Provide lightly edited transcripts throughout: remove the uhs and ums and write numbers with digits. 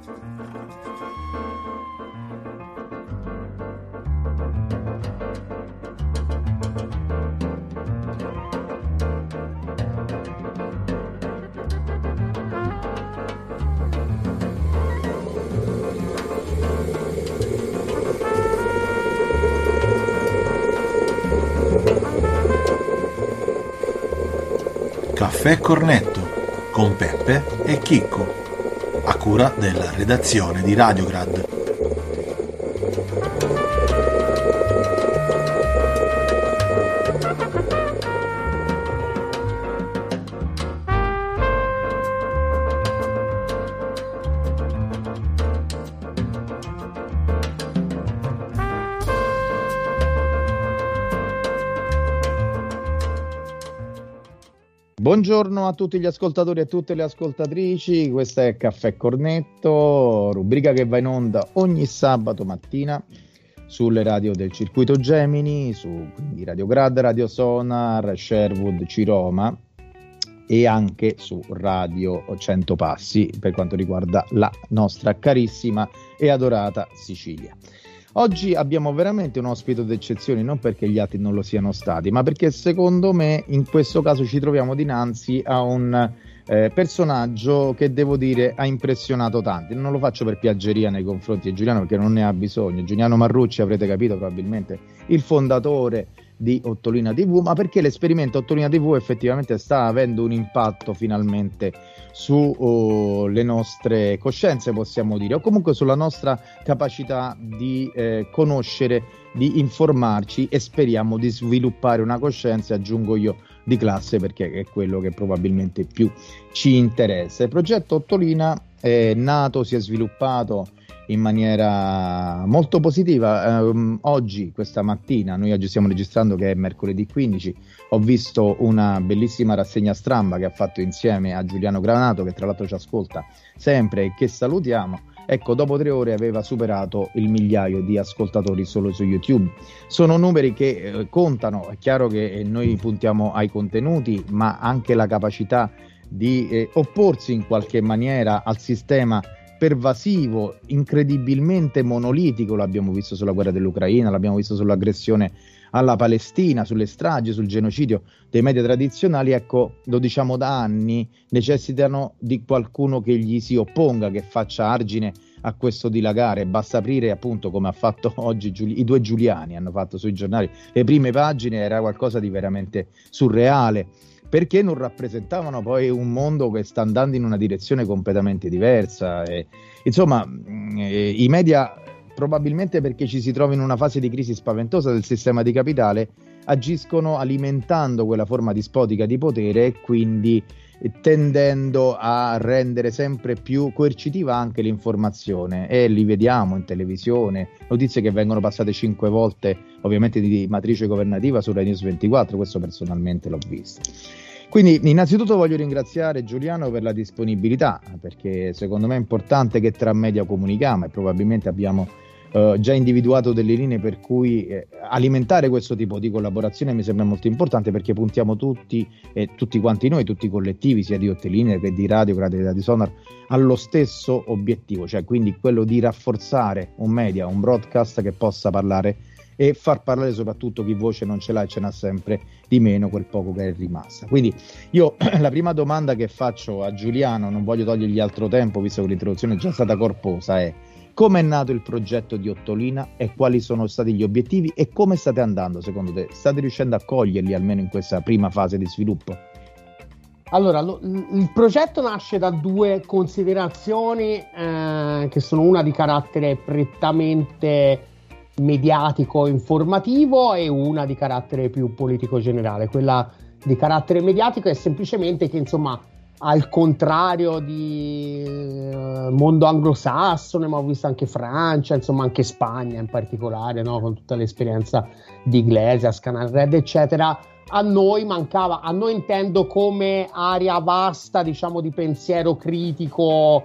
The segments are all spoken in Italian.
Caffè Cornetto con Peppe e Chicco, a cura della redazione di Radiograd. Buongiorno a tutti gli ascoltatori e a tutte le ascoltatrici, questa è Caffè Cornetto, rubrica che va in onda ogni sabato mattina sulle radio del circuito Gemini, su quindi Radio Grad, Radio Sonar, Sherwood, Ciroma e anche su Radio 100 Passi per quanto riguarda la nostra carissima e adorata Sicilia. Oggi abbiamo veramente un ospite d'eccezione, non perché gli altri non lo siano stati, ma perché secondo me in questo caso ci troviamo dinanzi a un personaggio che devo dire ha impressionato tanti. Non lo faccio per piaggeria nei confronti di Giuliano perché non ne ha bisogno. Giuliano Marrucci, avrete capito probabilmente, il fondatore di Ottolina TV, ma perché l'esperimento Ottolina TV effettivamente sta avendo un impatto finalmente su le nostre coscienze, possiamo dire, o comunque sulla nostra capacità di conoscere, di informarci e speriamo di sviluppare una coscienza, aggiungo io, di classe, perché è quello che probabilmente più ci interessa. Il progetto Ottolina è nato, si è sviluppato in maniera molto positiva. Oggi, questa mattina, noi oggi stiamo registrando che è mercoledì 15, ho visto una bellissima rassegna stampa che ha fatto insieme a Giuliano Granato, che tra l'altro ci ascolta sempre e che salutiamo. Ecco, dopo 3 ore aveva superato il 1.000.000 di ascoltatori solo su YouTube. Sono numeri che contano. È chiaro che noi puntiamo ai contenuti, ma anche la capacità di opporsi in qualche maniera al sistema pervasivo, incredibilmente monolitico. L'abbiamo visto sulla guerra dell'Ucraina, l'abbiamo visto sull'aggressione alla Palestina, sulle stragi, sul genocidio dei media tradizionali. Ecco, lo diciamo da anni, necessitano di qualcuno che gli si opponga, che faccia argine a questo dilagare. Basta aprire, appunto, come ha fatto oggi i 2 Giuliani, hanno fatto sui giornali le prime pagine, era qualcosa di veramente surreale, perché non rappresentavano poi un mondo che sta andando in una direzione completamente diversa. Insomma, i media, probabilmente perché ci si trova in una fase di crisi spaventosa del sistema di capitale, agiscono alimentando quella forma dispotica di potere e quindi tendendo a rendere sempre più coercitiva anche l'informazione, e li vediamo in televisione, notizie che vengono passate 5 volte, ovviamente di matrice governativa, su Rai News 24, questo personalmente l'ho visto. Quindi innanzitutto voglio ringraziare Giuliano per la disponibilità, perché secondo me è importante che tra media comunichiamo e probabilmente abbiamo già individuato delle linee per cui alimentare questo tipo di collaborazione mi sembra molto importante, perché puntiamo tutti quanti noi, tutti i collettivi, sia di Ottolina che di Radio Grad e di Sonar, allo stesso obiettivo, cioè quindi quello di rafforzare un media, un broadcast che possa parlare e far parlare soprattutto chi voce non ce l'ha e ce n'ha sempre di meno, quel poco che è rimasta. Quindi io la prima domanda che faccio a Giuliano, non voglio togliergli altro tempo visto che l'introduzione è già stata corposa, è: come è nato il progetto di Ottolina e quali sono stati gli obiettivi e come state andando secondo te? State riuscendo a coglierli almeno in questa prima fase di sviluppo? Allora, il progetto nasce da 2 considerazioni che sono una di carattere prettamente mediatico informativo e una di carattere più politico generale. Quella di carattere mediatico è semplicemente che, insomma, al contrario di mondo anglosassone, ma ho visto anche Francia, insomma anche Spagna in particolare, no? Con tutta l'esperienza di Iglesias, Canal Red, eccetera, a noi mancava, a noi intendo come area vasta, diciamo, di pensiero critico,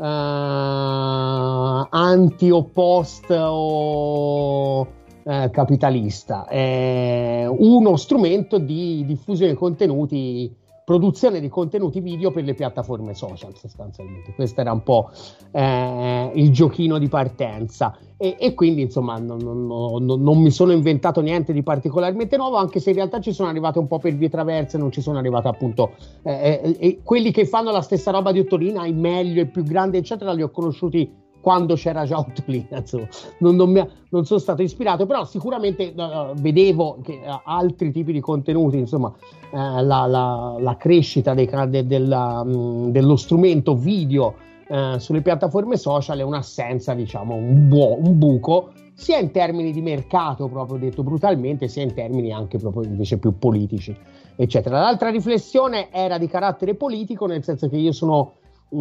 anti-oppost o capitalista, uno strumento di diffusione di contenuti produzione di contenuti video per le piattaforme social, sostanzialmente. Questo era un po' il giochino di partenza, e quindi insomma non mi sono inventato niente di particolarmente nuovo, anche se in realtà ci sono arrivate un po' per vie traverse, non ci sono arrivate appunto quelli che fanno la stessa roba di Ottolina, il meglio, il più grande eccetera, li ho conosciuti quando c'era già Ottolina, insomma. Non sono stato ispirato, però sicuramente vedevo che altri tipi di contenuti, insomma, la crescita dello strumento video sulle piattaforme social è un'assenza, diciamo, un buco, sia in termini di mercato, proprio detto brutalmente, sia in termini anche proprio invece più politici, eccetera. L'altra riflessione era di carattere politico, nel senso che io sono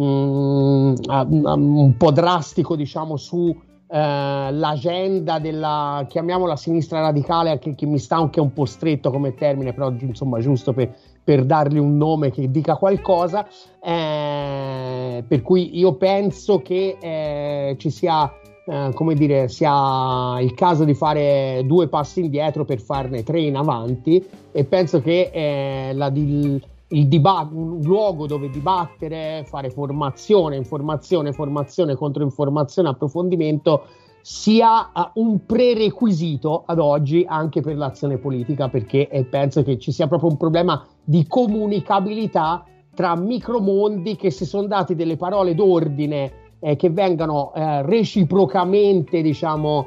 un po' drastico, diciamo, su l'agenda della, chiamiamola, sinistra radicale, che mi sta anche un po' stretto come termine, però insomma giusto per dargli un nome che dica qualcosa, per cui io penso che ci sia, come dire, sia il caso di fare 2 passi indietro per farne 3 in avanti, e penso che un luogo dove dibattere, fare formazione, informazione, controinformazione, approfondimento sia un prerequisito ad oggi anche per l'azione politica, perché penso che ci sia proprio un problema di comunicabilità tra micromondi che si sono dati delle parole d'ordine che vengano reciprocamente, diciamo,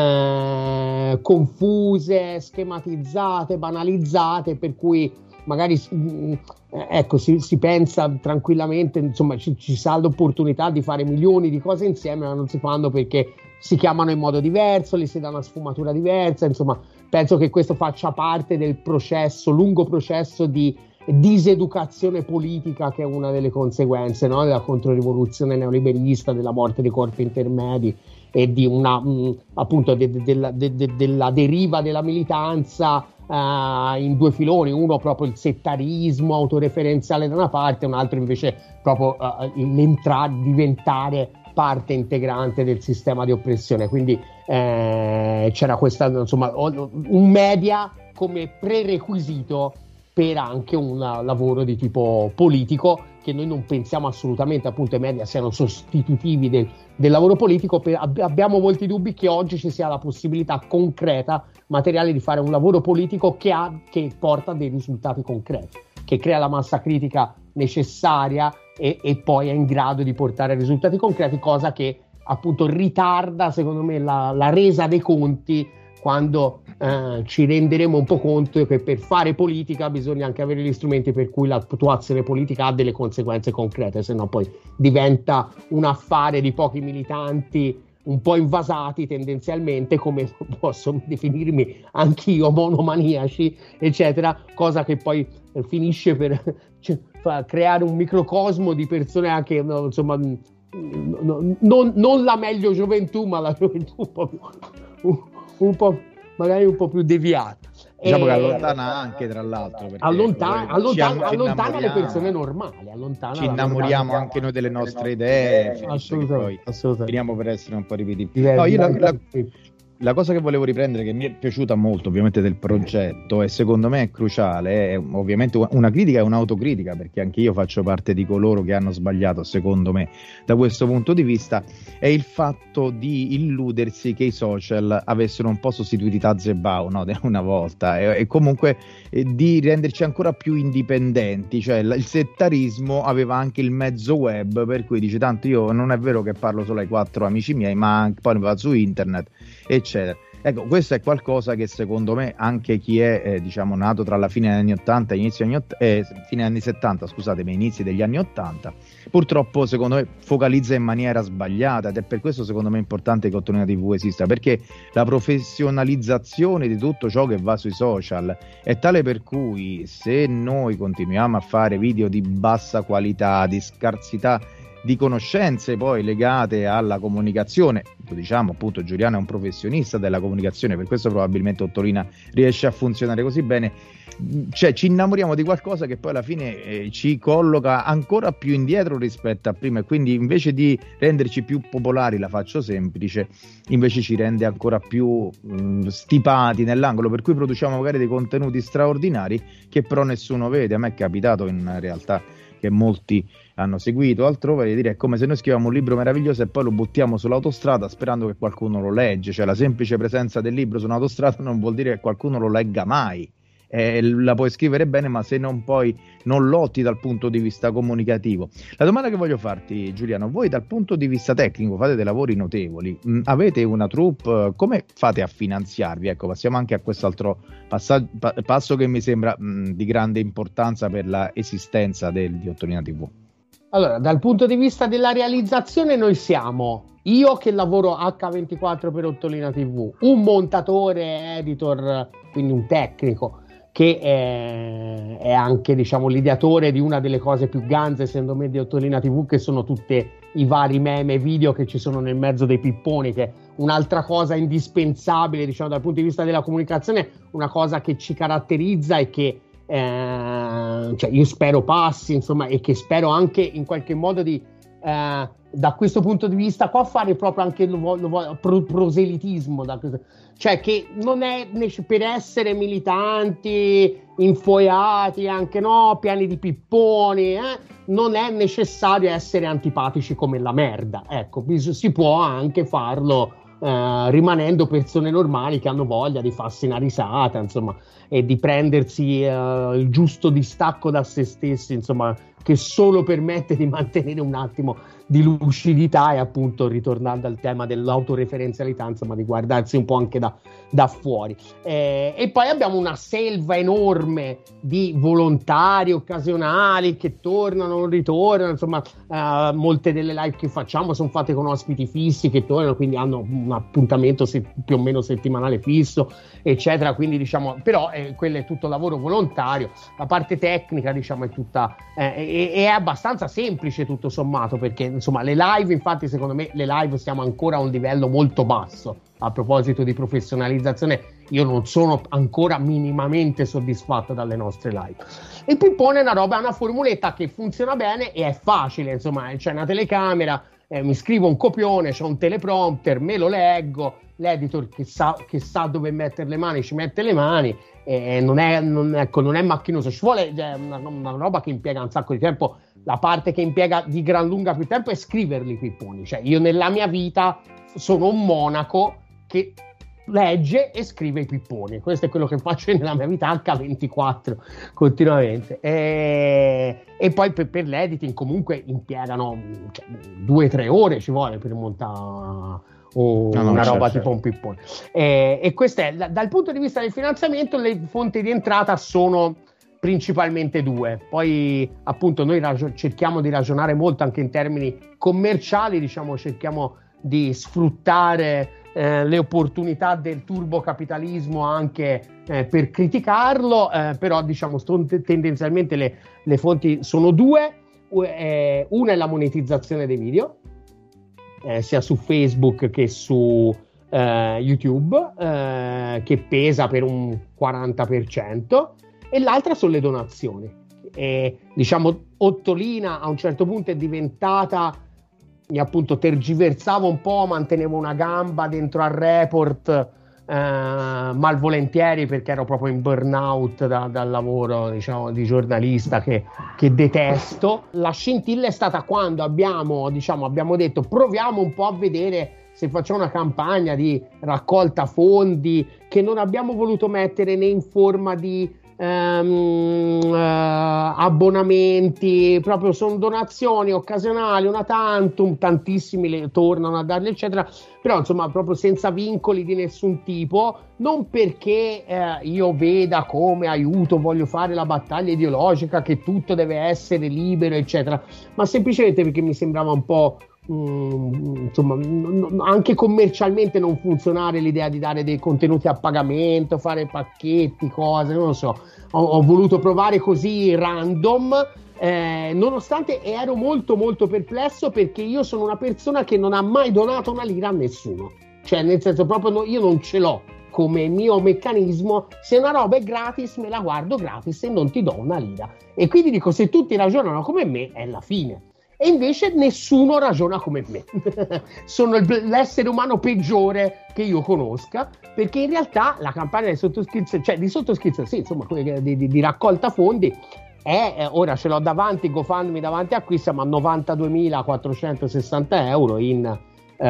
confuse, schematizzate, banalizzate, per cui magari si pensa tranquillamente, insomma, ci sa l'opportunità di fare milioni di cose insieme, ma non si fanno perché si chiamano in modo diverso, gli si dà una sfumatura diversa. Insomma, penso che questo faccia parte del lungo processo di diseducazione politica, che è una delle conseguenze, no, della controrivoluzione neoliberista, della morte dei corpi intermedi e di appunto della deriva della militanza in 2 filoni, uno proprio il settarismo autoreferenziale da una parte, un altro invece proprio diventare parte integrante del sistema di oppressione. Quindi c'era questa, insomma, un media come prerequisito per anche un lavoro di tipo politico, che noi non pensiamo assolutamente, appunto, i media siano sostitutivi del lavoro politico. Abbiamo molti dubbi che oggi ci sia la possibilità concreta, materiale, di fare un lavoro politico che porta a dei risultati concreti, che crea la massa critica necessaria e poi è in grado di portare a risultati concreti, cosa che appunto ritarda, secondo me, la resa dei conti, quando ci renderemo un po' conto che per fare politica bisogna anche avere gli strumenti per cui la tua azione politica ha delle conseguenze concrete, se no poi diventa un affare di pochi militanti un po' invasati tendenzialmente, come posso definirmi anch'io, monomaniaci, eccetera, cosa che poi finisce per creare un microcosmo di persone anche, insomma, non la meglio gioventù, ma la gioventù un po' magari un po' più deviata. Diciamo che allontana anche, tra l'altro, allontana le persone normali, ci innamoriamo anche noi delle nostre idee, assolutamente. Finiamo per essere un po' ripetitivi. La cosa che volevo riprendere, che mi è piaciuta molto ovviamente del progetto, e secondo me è cruciale, è ovviamente una critica e un'autocritica, perché anche io faccio parte di coloro che hanno sbagliato, secondo me, da questo punto di vista, è il fatto di illudersi che i social avessero un po' sostituito Taz e Bau, no, una volta, e comunque di renderci ancora più indipendenti. Cioè il settarismo aveva anche il mezzo web, per cui dice, tanto io non è vero che parlo solo ai 4 amici miei, ma poi vado su internet, eccetera. Ecco, questo è qualcosa che secondo me anche chi è diciamo nato tra la fine degli anni 80 e fine anni 70, scusatemi, inizi degli anni 80, purtroppo secondo me focalizza in maniera sbagliata, ed è per questo secondo me importante che Ottolina TV esista, perché la professionalizzazione di tutto ciò che va sui social è tale per cui se noi continuiamo a fare video di bassa qualità, di scarsità di conoscenze poi legate alla comunicazione. Diciamo appunto, Giuliano è un professionista della comunicazione, per questo probabilmente Ottolina riesce a funzionare così bene. Cioè ci innamoriamo di qualcosa che poi alla fine ci colloca ancora più indietro rispetto a prima, e quindi invece di renderci più popolari, la faccio semplice, invece ci rende ancora più stipati nell'angolo, per cui produciamo magari dei contenuti straordinari che però nessuno vede. A me è capitato in realtà che molti hanno seguito altrove, dire, è come se noi scriviamo un libro meraviglioso e poi lo buttiamo sull'autostrada sperando che qualcuno lo legge. Cioè la semplice presenza del libro su un'autostrada non vuol dire che qualcuno lo legga mai. La puoi scrivere bene, ma se non poi non lotti dal punto di vista comunicativo. La domanda che voglio farti, Giuliano, voi dal punto di vista tecnico fate dei lavori notevoli, avete una troupe, come fate a finanziarvi? Ecco, passiamo anche a quest'altro passo che mi sembra di grande importanza per la esistenza di Ottolina TV. Allora, dal punto di vista della realizzazione, noi siamo io che lavoro H24 per Ottolina TV, un montatore, editor, quindi un tecnico che è anche, diciamo, l'ideatore di una delle cose più ganze, secondo me, di Ottolina TV, che sono tutte i vari meme video che ci sono nel mezzo dei pipponi, che è un'altra cosa indispensabile, diciamo, dal punto di vista della comunicazione, una cosa che ci caratterizza e che cioè io spero passi, insomma, e che spero anche in qualche modo di da questo punto di vista qua fare proprio anche proselitismo, cioè che non è per essere militanti, infoiati, anche no, pieni di pipponi, non è necessario essere antipatici come la merda, ecco, si può anche farlo rimanendo persone normali che hanno voglia di farsi una risata, insomma, e di prendersi il giusto distacco da se stessi, insomma, che solo permette di mantenere un attimo di lucidità e, appunto, ritornando al tema dell'autoreferenzialità, insomma, di guardarsi un po' anche da fuori. E poi abbiamo una selva enorme di volontari occasionali che tornano, non ritornano, insomma, molte delle live che facciamo sono fatte con ospiti fissi che tornano, quindi hanno un appuntamento più o meno settimanale fisso, eccetera, quindi, diciamo, però quello è tutto lavoro volontario. La parte tecnica, diciamo, è tutta è abbastanza semplice tutto sommato, perché, insomma, le live, infatti, secondo me le live siamo ancora a un livello molto basso. A proposito di professionalizzazione, io non sono ancora minimamente soddisfatto dalle nostre live. Il pippone è una formuletta che funziona bene e è facile, insomma, c'è una telecamera, mi scrivo un copione, c'è un teleprompter, me lo leggo, l'editor che sa dove mettere le mani ci mette le mani, non è macchinoso, ci vuole una roba che impiega un sacco di tempo. La parte che impiega di gran lunga più tempo è scriverli i pipponi, cioè io nella mia vita sono un monaco che legge e scrive i pipponi, questo è quello che faccio nella mia vita H24 continuamente, e poi per l'editing comunque impiegano 2-3 ore ci vuole per montare una roba tipo un pippone, e questo è dal punto di vista del finanziamento. Le fonti di entrata sono principalmente due, poi appunto noi cerchiamo di ragionare molto anche in termini commerciali, diciamo, cerchiamo di sfruttare le opportunità del turbocapitalismo anche per criticarlo, però, diciamo, tendenzialmente le fonti sono due. Una è la monetizzazione dei video, sia su Facebook che su YouTube, che pesa per un 40%, e l'altra sono le donazioni. Diciamo, Ottolina a un certo punto è diventata, appunto, tergiversavo un po', mantenevo una gamba dentro al report malvolentieri, perché ero proprio in burnout dal lavoro, diciamo, di giornalista che detesto. La scintilla è stata quando abbiamo detto proviamo un po' a vedere se facciamo una campagna di raccolta fondi, che non abbiamo voluto mettere né in forma di abbonamenti, proprio sono donazioni occasionali, una tantum, tantissimi le tornano a darle, eccetera, però, insomma, proprio senza vincoli di nessun tipo, non perché io veda come aiuto, voglio fare la battaglia ideologica che tutto deve essere libero, eccetera, ma semplicemente perché mi sembrava un po' insomma, anche commercialmente non funzionare l'idea di dare dei contenuti a pagamento, fare pacchetti, cose, non lo so. Ho voluto provare così random, nonostante ero molto molto perplesso, perché io sono una persona che non ha mai donato una lira a nessuno, cioè nel senso proprio io non ce l'ho come mio meccanismo. Se una roba è gratis me la guardo gratis e non ti do una lira, e quindi dico, se tutti ragionano come me è la fine. E invece nessuno ragiona come me. Sono l'essere umano peggiore che io conosca, perché in realtà la campagna di sottoscrizione, sì, insomma, di raccolta fondi, ora ce l'ho davanti, GoFundMe davanti a qui, siamo a 92.460 euro in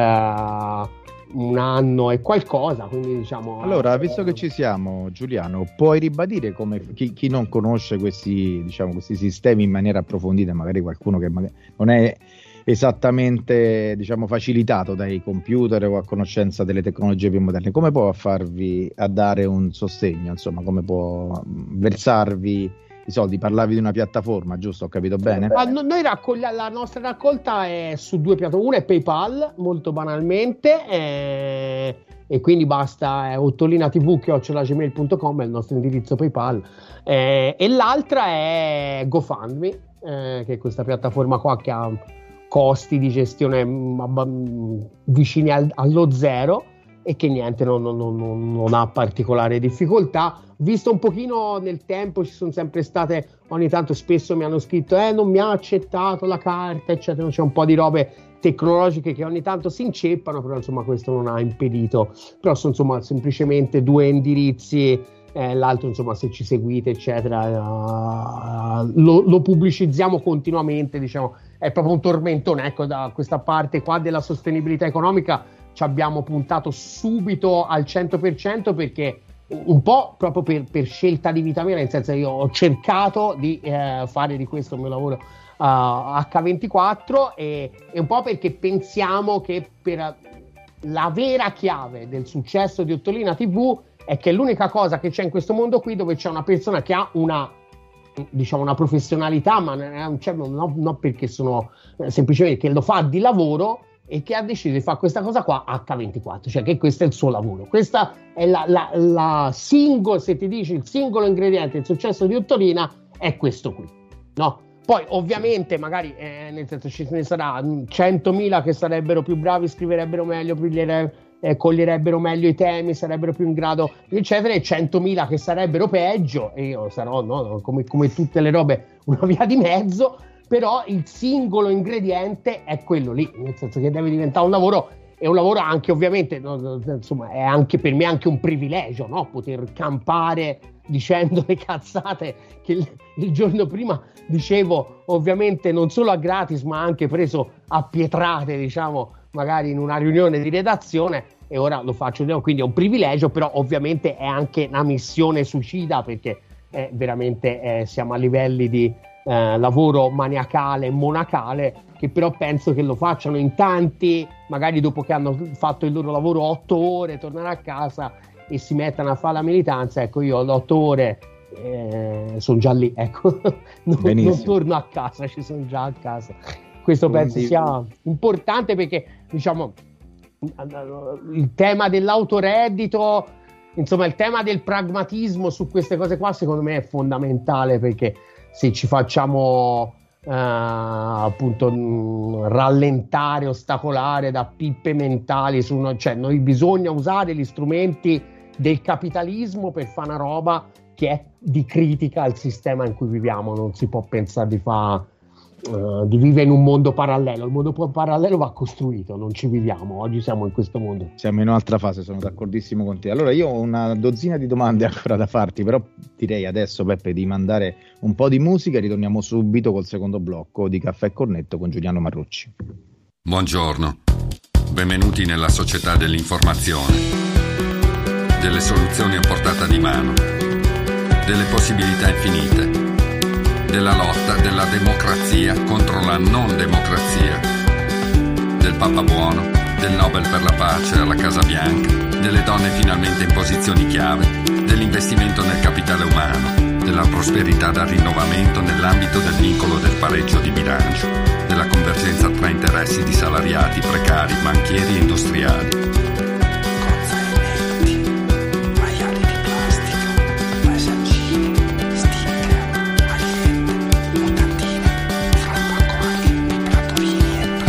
un anno e qualcosa, quindi diciamo. Allora, visto che ci siamo, Giuliano, puoi ribadire come chi non conosce questi sistemi in maniera approfondita, magari qualcuno che non è esattamente, diciamo, facilitato dai computer o a conoscenza delle tecnologie più moderne, come può farvi a dare un sostegno, insomma, come può versarvi i soldi? Parlavi di una piattaforma, giusto? Ho capito bene? Noi la nostra raccolta è su due piattaforme. Una è PayPal, molto banalmente, e quindi basta ottolinatv@gmail.com, è il nostro indirizzo PayPal, e l'altra è GoFundMe, che è questa piattaforma qua che ha costi di gestione vicini allo zero, e che niente, non ha particolare difficoltà. Visto un pochino nel tempo, ci sono sempre state, ogni tanto spesso mi hanno scritto non mi ha accettato la carta, eccetera. C'è un po' di robe tecnologiche che ogni tanto si inceppano, però insomma questo non ha impedito. Però sono insomma semplicemente due indirizzi, l'altro insomma, se ci seguite eccetera, lo pubblicizziamo continuamente, diciamo, è proprio un tormentone. Ecco, da questa parte qua della sostenibilità economica ci abbiamo puntato subito al 100%, perché un po' proprio per scelta di vita mia, nel senso che io ho cercato di fare di questo il mio lavoro H24, e un po' perché pensiamo che per la vera chiave del successo di Ottolina TV è che è l'unica cosa che c'è in questo mondo qui dove c'è una persona che ha una professionalità, ma non perché sono semplicemente che lo fa di lavoro, e che ha deciso di fare questa cosa qua H24, cioè che questo è il suo lavoro. Questa è la singola, se ti dici il singolo ingrediente del successo di Ottolina è questo qui, no? Poi ovviamente magari nel senso ce ne sarà 100.000 che sarebbero più bravi, scriverebbero meglio, coglierebbero meglio i temi, sarebbero più in grado, eccetera, e 100.000 che sarebbero peggio, e io sarò, no, come tutte le robe, una via di mezzo. Però il singolo ingrediente è quello lì, nel senso che deve diventare un lavoro, e un lavoro anche ovviamente, no, insomma, è anche per me anche un privilegio, no? Poter campare dicendo le cazzate che il giorno prima dicevo, ovviamente non solo a gratis ma anche preso a pietrate, diciamo, magari in una riunione di redazione, e ora lo faccio, quindi è un privilegio, però ovviamente è anche una missione suicida, perché veramente siamo a livelli di lavoro maniacale, monacale, che però penso che lo facciano in tanti, magari dopo che hanno fatto il loro lavoro 8 ore, tornare a casa e si mettano a fare la militanza. Ecco, io alle 8 ore sono già lì, ecco, non torno a casa, ci sono già a casa. Questo penso sia importante, perché diciamo il tema dell'autoreddito, insomma il tema del pragmatismo su queste cose qua, secondo me è fondamentale, perché se ci facciamo appunto rallentare, ostacolare da pippe mentali cioè noi bisogna usare gli strumenti del capitalismo per fare una roba che è di critica al sistema in cui viviamo. Non si può pensare di vivere in un mondo parallelo. Il mondo parallelo va costruito, non ci viviamo. Oggi siamo in questo mondo, siamo in un'altra fase, sono d'accordissimo con te. Allora io ho una dozzina di domande ancora da farti, però direi adesso, Peppe, di mandare un po' di musica e ritorniamo subito col secondo blocco di Caffè e Cornetto con Giuliano Marrucci. Buongiorno, benvenuti nella società dell'informazione, delle soluzioni a portata di mano, delle possibilità infinite, della lotta della democrazia contro la non democrazia, del Papa buono, del Nobel per la pace alla Casa Bianca, delle donne finalmente in posizioni chiave, dell'investimento nel capitale umano, della prosperità da rinnovamento nell'ambito del vincolo del pareggio di bilancio, della convergenza tra interessi interessi di salariati, precari, banchieri e industriali. Maiali di plastica, paesaggini, sticker, magliette, mutandine, tra poco anche vibratorini e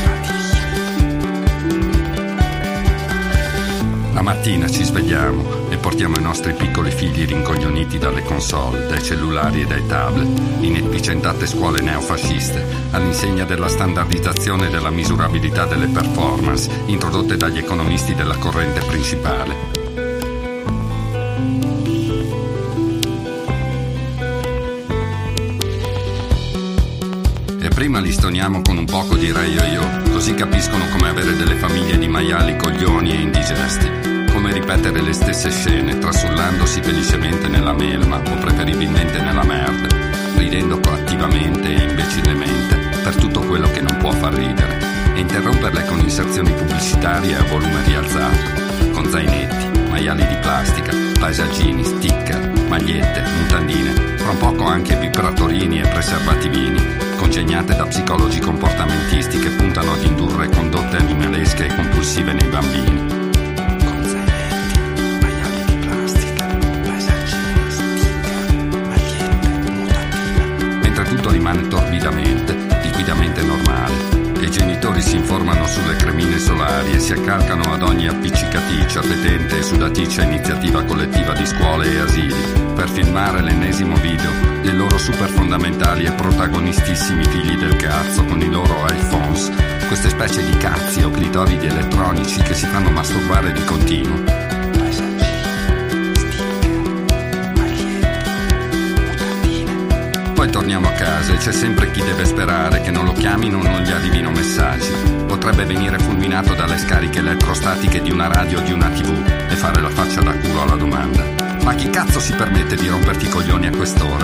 preservativi. La mattina ci svegliamo e portiamo i nostri piccoli figli rincoglioniti dalle console, dai cellulari e dai tablet, in efficientate scuole neofasciste, all'insegna della standardizzazione e della misurabilità delle performance introdotte dagli economisti della corrente principale. E prima li stoniamo con un poco di Re Yo-Yo, così capiscono come avere delle famiglie di maiali coglioni e indigesti, come ripetere le stesse scene, trasullandosi felicemente nella melma o preferibilmente nella merda, ridendo coattivamente e imbecillemente per tutto quello che non può far ridere, e interromperle con inserzioni pubblicitarie a volume rialzato, con zainetti, maiali di plastica, paesaggini, sticker, magliette, mutandine, fra un poco anche vibratorini e preservativini, congegnate da psicologi comportamentisti che puntano ad indurre condotte animalesche e compulsive nei bambini. Tutto rimane torbidamente, liquidamente normale, e i genitori si informano sulle cremine solari e si accalcano ad ogni appiccicaticcia, fetente e sudaticcia iniziativa collettiva di scuole e asili per filmare l'ennesimo video dei loro super fondamentali e protagonistissimi figli del cazzo con i loro iPhones, queste specie di cazzi o clitoridi elettronici che si fanno masturbare di continuo. Poi torniamo a casa e c'è sempre chi deve sperare che non lo chiamino o non gli arrivino messaggi. Potrebbe venire fulminato dalle scariche elettrostatiche di una radio o di una TV e fare la faccia da culo alla domanda: ma chi cazzo si permette di romperti i coglioni a quest'ora?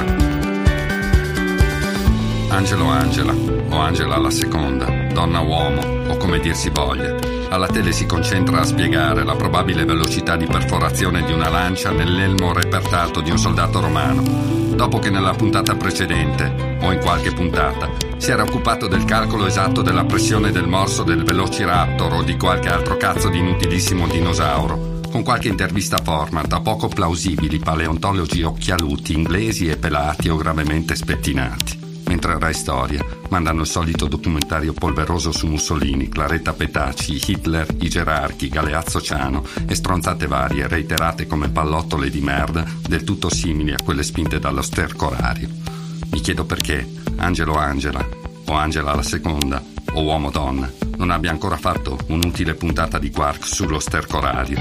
Angelo Angela, o Angela la seconda, donna uomo, o come dir si voglia, alla tele si concentra a spiegare la probabile velocità di perforazione di una lancia nell'elmo repertato di un soldato romano, dopo che nella puntata precedente, o in qualche puntata, si era occupato del calcolo esatto della pressione del morso del Velociraptor o di qualche altro cazzo di inutilissimo dinosauro, con qualche intervista format a poco plausibili paleontologi occhialuti, inglesi e pelati o gravemente spettinati. Mentre Rai Storia mandano il solito documentario polveroso su Mussolini, Claretta Petacci, Hitler, i gerarchi, Galeazzo Ciano e stronzate varie reiterate come pallottole di merda del tutto simili a quelle spinte dallo stercorario. Mi chiedo perché Angelo Angela, o Angela la seconda, o Uomo Donna, non abbia ancora fatto un'utile puntata di Quark sullo stercorario.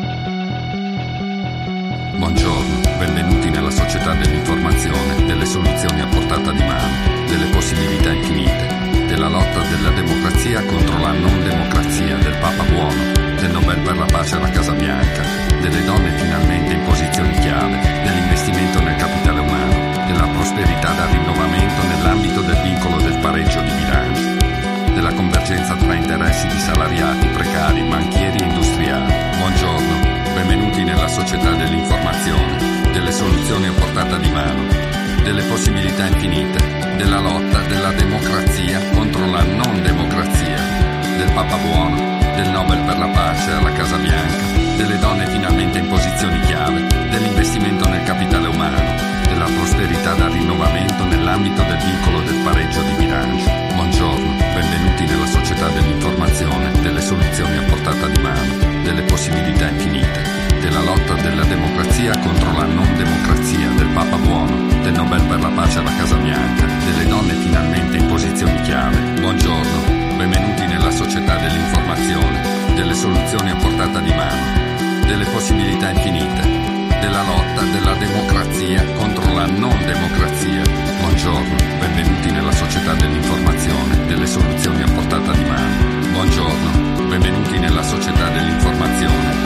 Buongiorno, benvenuti nella società dell'informazione, delle soluzioni a portata di mano, delle possibilità infinite, della lotta della democrazia contro la non democrazia, del Papa Buono, del Nobel per la pace alla Casa Bianca, delle donne finalmente in posizioni chiave, dell'investimento nel capitale umano, della prosperità dal rinnovamento nell'ambito del vincolo del pareggio di bilancio, della convergenza tra interessi di salariati, precari, banchieri e industriali. Buongiorno. Benvenuti nella società dell'informazione, delle soluzioni a portata di mano, delle possibilità infinite, della lotta della democrazia contro la non democrazia, del Papa Buono, del Nobel per la pace alla Casa Bianca, delle donne finalmente in posizioni chiave, dell'investimento nel capitale umano, della prosperità dal rinnovamento nell'ambito del vincolo del pareggio di bilancio. Buongiorno, benvenuti nella società dell'informazione, delle soluzioni a portata di mano, delle possibilità infinite, della lotta della democrazia contro la non democrazia, del Papa Buono, del Nobel per la pace alla Casa Bianca, delle donne finalmente in posizioni chiave. Buongiorno, benvenuti nella società dell'informazione, delle soluzioni a portata di mano, delle possibilità infinite, della lotta della democrazia contro la non democrazia. Buongiorno, benvenuti nella società dell'informazione, delle soluzioni a portata di mano. Buongiorno, benvenuti nella società dell'informazione.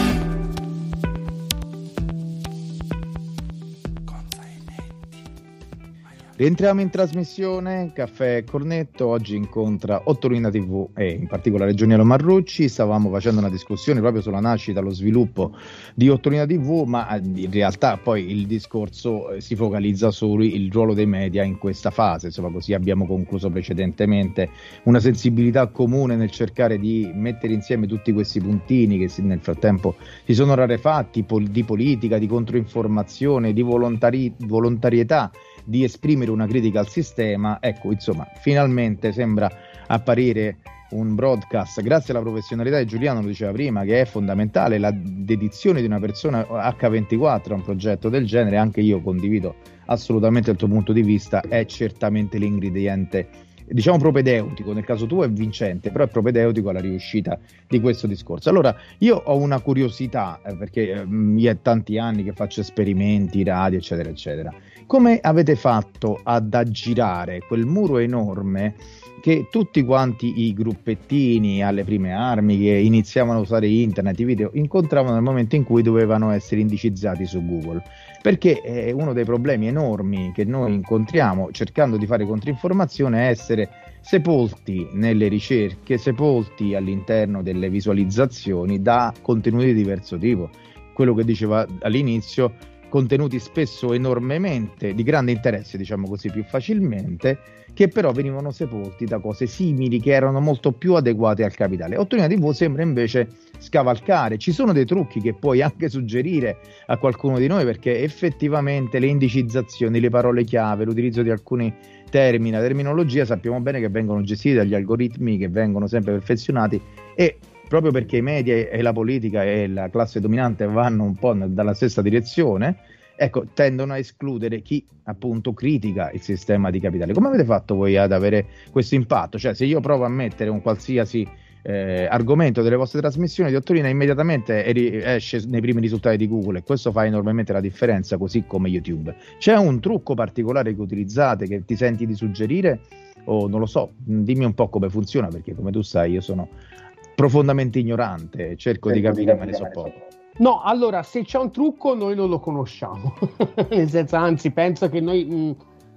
Rientriamo in trasmissione, Caffè e Cornetto, oggi incontra Ottolina TV e in particolare Gioniello Marrucci. Stavamo facendo una discussione proprio sulla nascita, lo sviluppo di Ottolina TV, ma in realtà poi il discorso si focalizza sul ruolo dei media in questa fase, insomma, così abbiamo concluso precedentemente, una sensibilità comune nel cercare di mettere insieme tutti questi puntini che nel frattempo si sono rarefatti, di politica, di controinformazione, di volontarietà, di esprimere una critica al sistema. Ecco, insomma, finalmente sembra apparire un broadcast, grazie alla professionalità di Giuliano, lo diceva prima, che è fondamentale, la dedizione di una persona H24 a un progetto del genere. Anche io condivido assolutamente il tuo punto di vista, è certamente l'ingrediente, diciamo, propedeutico, nel caso tuo è vincente, però è propedeutico alla riuscita di questo discorso. Allora, io ho una curiosità, perché io è tanti anni che faccio esperimenti, radio, eccetera, eccetera. Come avete fatto ad aggirare quel muro enorme che tutti quanti i gruppettini alle prime armi che iniziavano a usare internet, i video, incontravano nel momento in cui dovevano essere indicizzati su Google? Perché uno dei problemi enormi che noi incontriamo cercando di fare controinformazione è essere sepolti nelle ricerche, sepolti all'interno delle visualizzazioni da contenuti di diverso tipo. Quello che diceva all'inizio, contenuti spesso enormemente di grande interesse, diciamo così, più facilmente, che però venivano sepolti da cose simili che erano molto più adeguate al capitale. Ottolina TV sembra invece scavalcare. Ci sono dei trucchi che puoi anche suggerire a qualcuno di noi, perché effettivamente le indicizzazioni, le parole chiave, l'utilizzo di alcuni termini, la terminologia sappiamo bene che vengono gestiti dagli algoritmi che vengono sempre perfezionati, e proprio perché i media e la politica e la classe dominante vanno un po' dalla stessa direzione, ecco, tendono a escludere chi appunto critica il sistema di capitale. Come avete fatto voi ad avere questo impatto? Cioè, se io provo a mettere un qualsiasi argomento delle vostre trasmissioni di Ottolina, immediatamente esce nei primi risultati di Google, e questo fa enormemente la differenza, così come YouTube. C'è un trucco particolare che utilizzate, che ti senti di suggerire? O non lo so, dimmi un po' come funziona, perché come tu sai io sono profondamente ignorante, cerco di capire, ma ne so poco. No, allora, se c'è un trucco noi non lo conosciamo, nel senso, anzi, penso che noi,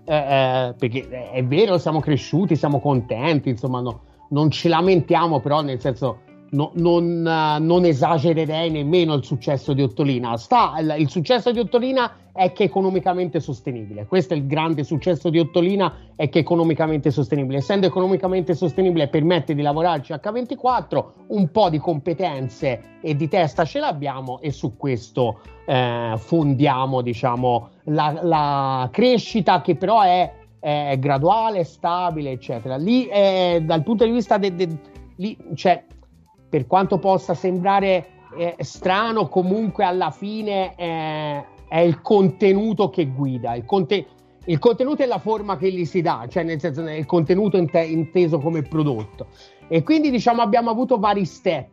perché è vero, siamo cresciuti, siamo contenti, insomma, non ci lamentiamo, però nel senso non esagererei nemmeno il successo di Ottolina. Il successo di Ottolina è che è economicamente sostenibile. Questo è il grande successo di Ottolina, è che è economicamente sostenibile. Essendo economicamente sostenibile permette di lavorarci H24, un po' di competenze e di testa ce l'abbiamo, e su questo fondiamo, diciamo, la crescita, che però è graduale, stabile, eccetera. Lì dal punto di vista lì, cioè, per quanto possa sembrare strano, comunque alla fine è il contenuto che guida, il contenuto è la forma che gli si dà, cioè nel senso il contenuto inteso come prodotto. E quindi, diciamo, abbiamo avuto vari step.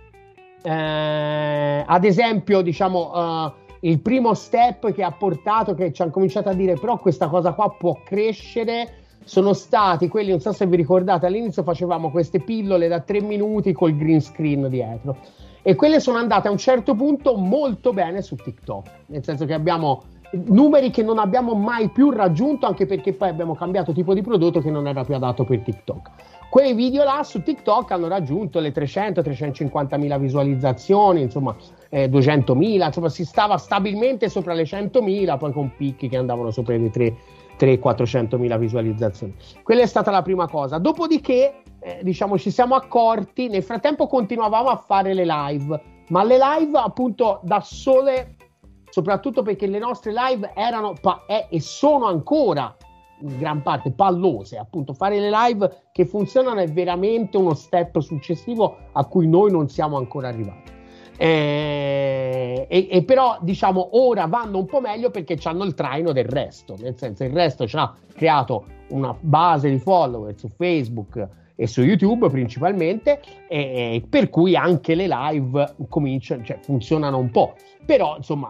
Ad esempio, diciamo, il primo step che ha portato, che ci hanno cominciato a dire però questa cosa qua può crescere, sono stati quelli, non so se vi ricordate, all'inizio facevamo queste pillole da 3 minuti col green screen dietro, e quelle sono andate a un certo punto molto bene su TikTok, nel senso che abbiamo numeri che non abbiamo mai più raggiunto, anche perché poi abbiamo cambiato tipo di prodotto che non era più adatto per TikTok. Quei video là su TikTok hanno raggiunto le 300-350.000 visualizzazioni, insomma 200.000, insomma si stava stabilmente sopra le 100.000, poi con picchi che andavano sopra le 300-400.000 visualizzazioni. Quella è stata la prima cosa. Dopodiché diciamo ci siamo accorti, nel frattempo continuavamo a fare le live, ma le live appunto da sole, soprattutto perché le nostre live erano e sono ancora in gran parte pallose, appunto fare le live che funzionano è veramente uno step successivo a cui noi non siamo ancora arrivati. E però diciamo ora vanno un po' meglio perché hanno il traino del resto, nel senso il resto ci ha creato una base di follower su Facebook e su YouTube principalmente, e per cui anche le live cominciano, cioè funzionano un po', però insomma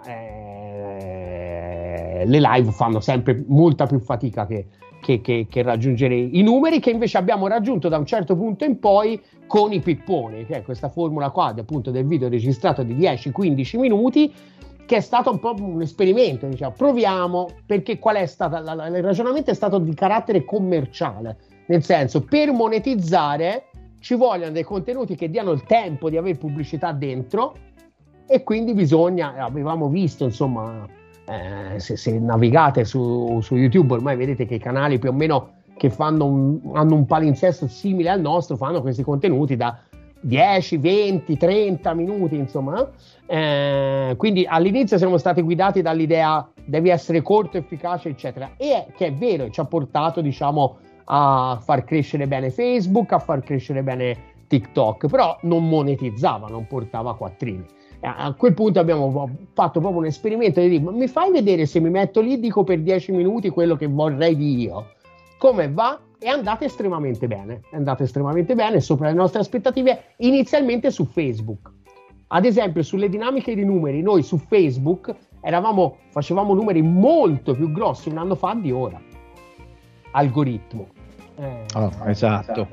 le live fanno sempre molta più fatica che raggiungere i numeri che invece abbiamo raggiunto da un certo punto in poi con i pipponi, che è questa formula qua appunto del video registrato di 10-15 minuti che è stato un po' un esperimento, diciamo, proviamo, perché qual è stata il ragionamento è stato di carattere commerciale, nel senso, per monetizzare ci vogliono dei contenuti che diano il tempo di avere pubblicità dentro, e quindi avevamo visto, insomma, se navigate su YouTube ormai vedete che i canali più o meno che hanno un palinsesto simile al nostro fanno questi contenuti da 10, 20, 30 minuti, insomma. Quindi all'inizio siamo stati guidati dall'idea devi essere corto, efficace, eccetera, e che è vero, ci ha portato, diciamo, a far crescere bene Facebook, a far crescere bene TikTok, però non monetizzava, non portava quattrini. A quel punto abbiamo fatto proprio un esperimento di dire: mi fai vedere, se mi metto lì dico per 10 minuti quello che vorrei di io, come va? È andata estremamente bene, sopra le nostre aspettative, inizialmente su Facebook. Ad esempio, sulle dinamiche di numeri, noi su Facebook facevamo numeri molto più grossi un anno fa di ora. Algoritmo. Esatto.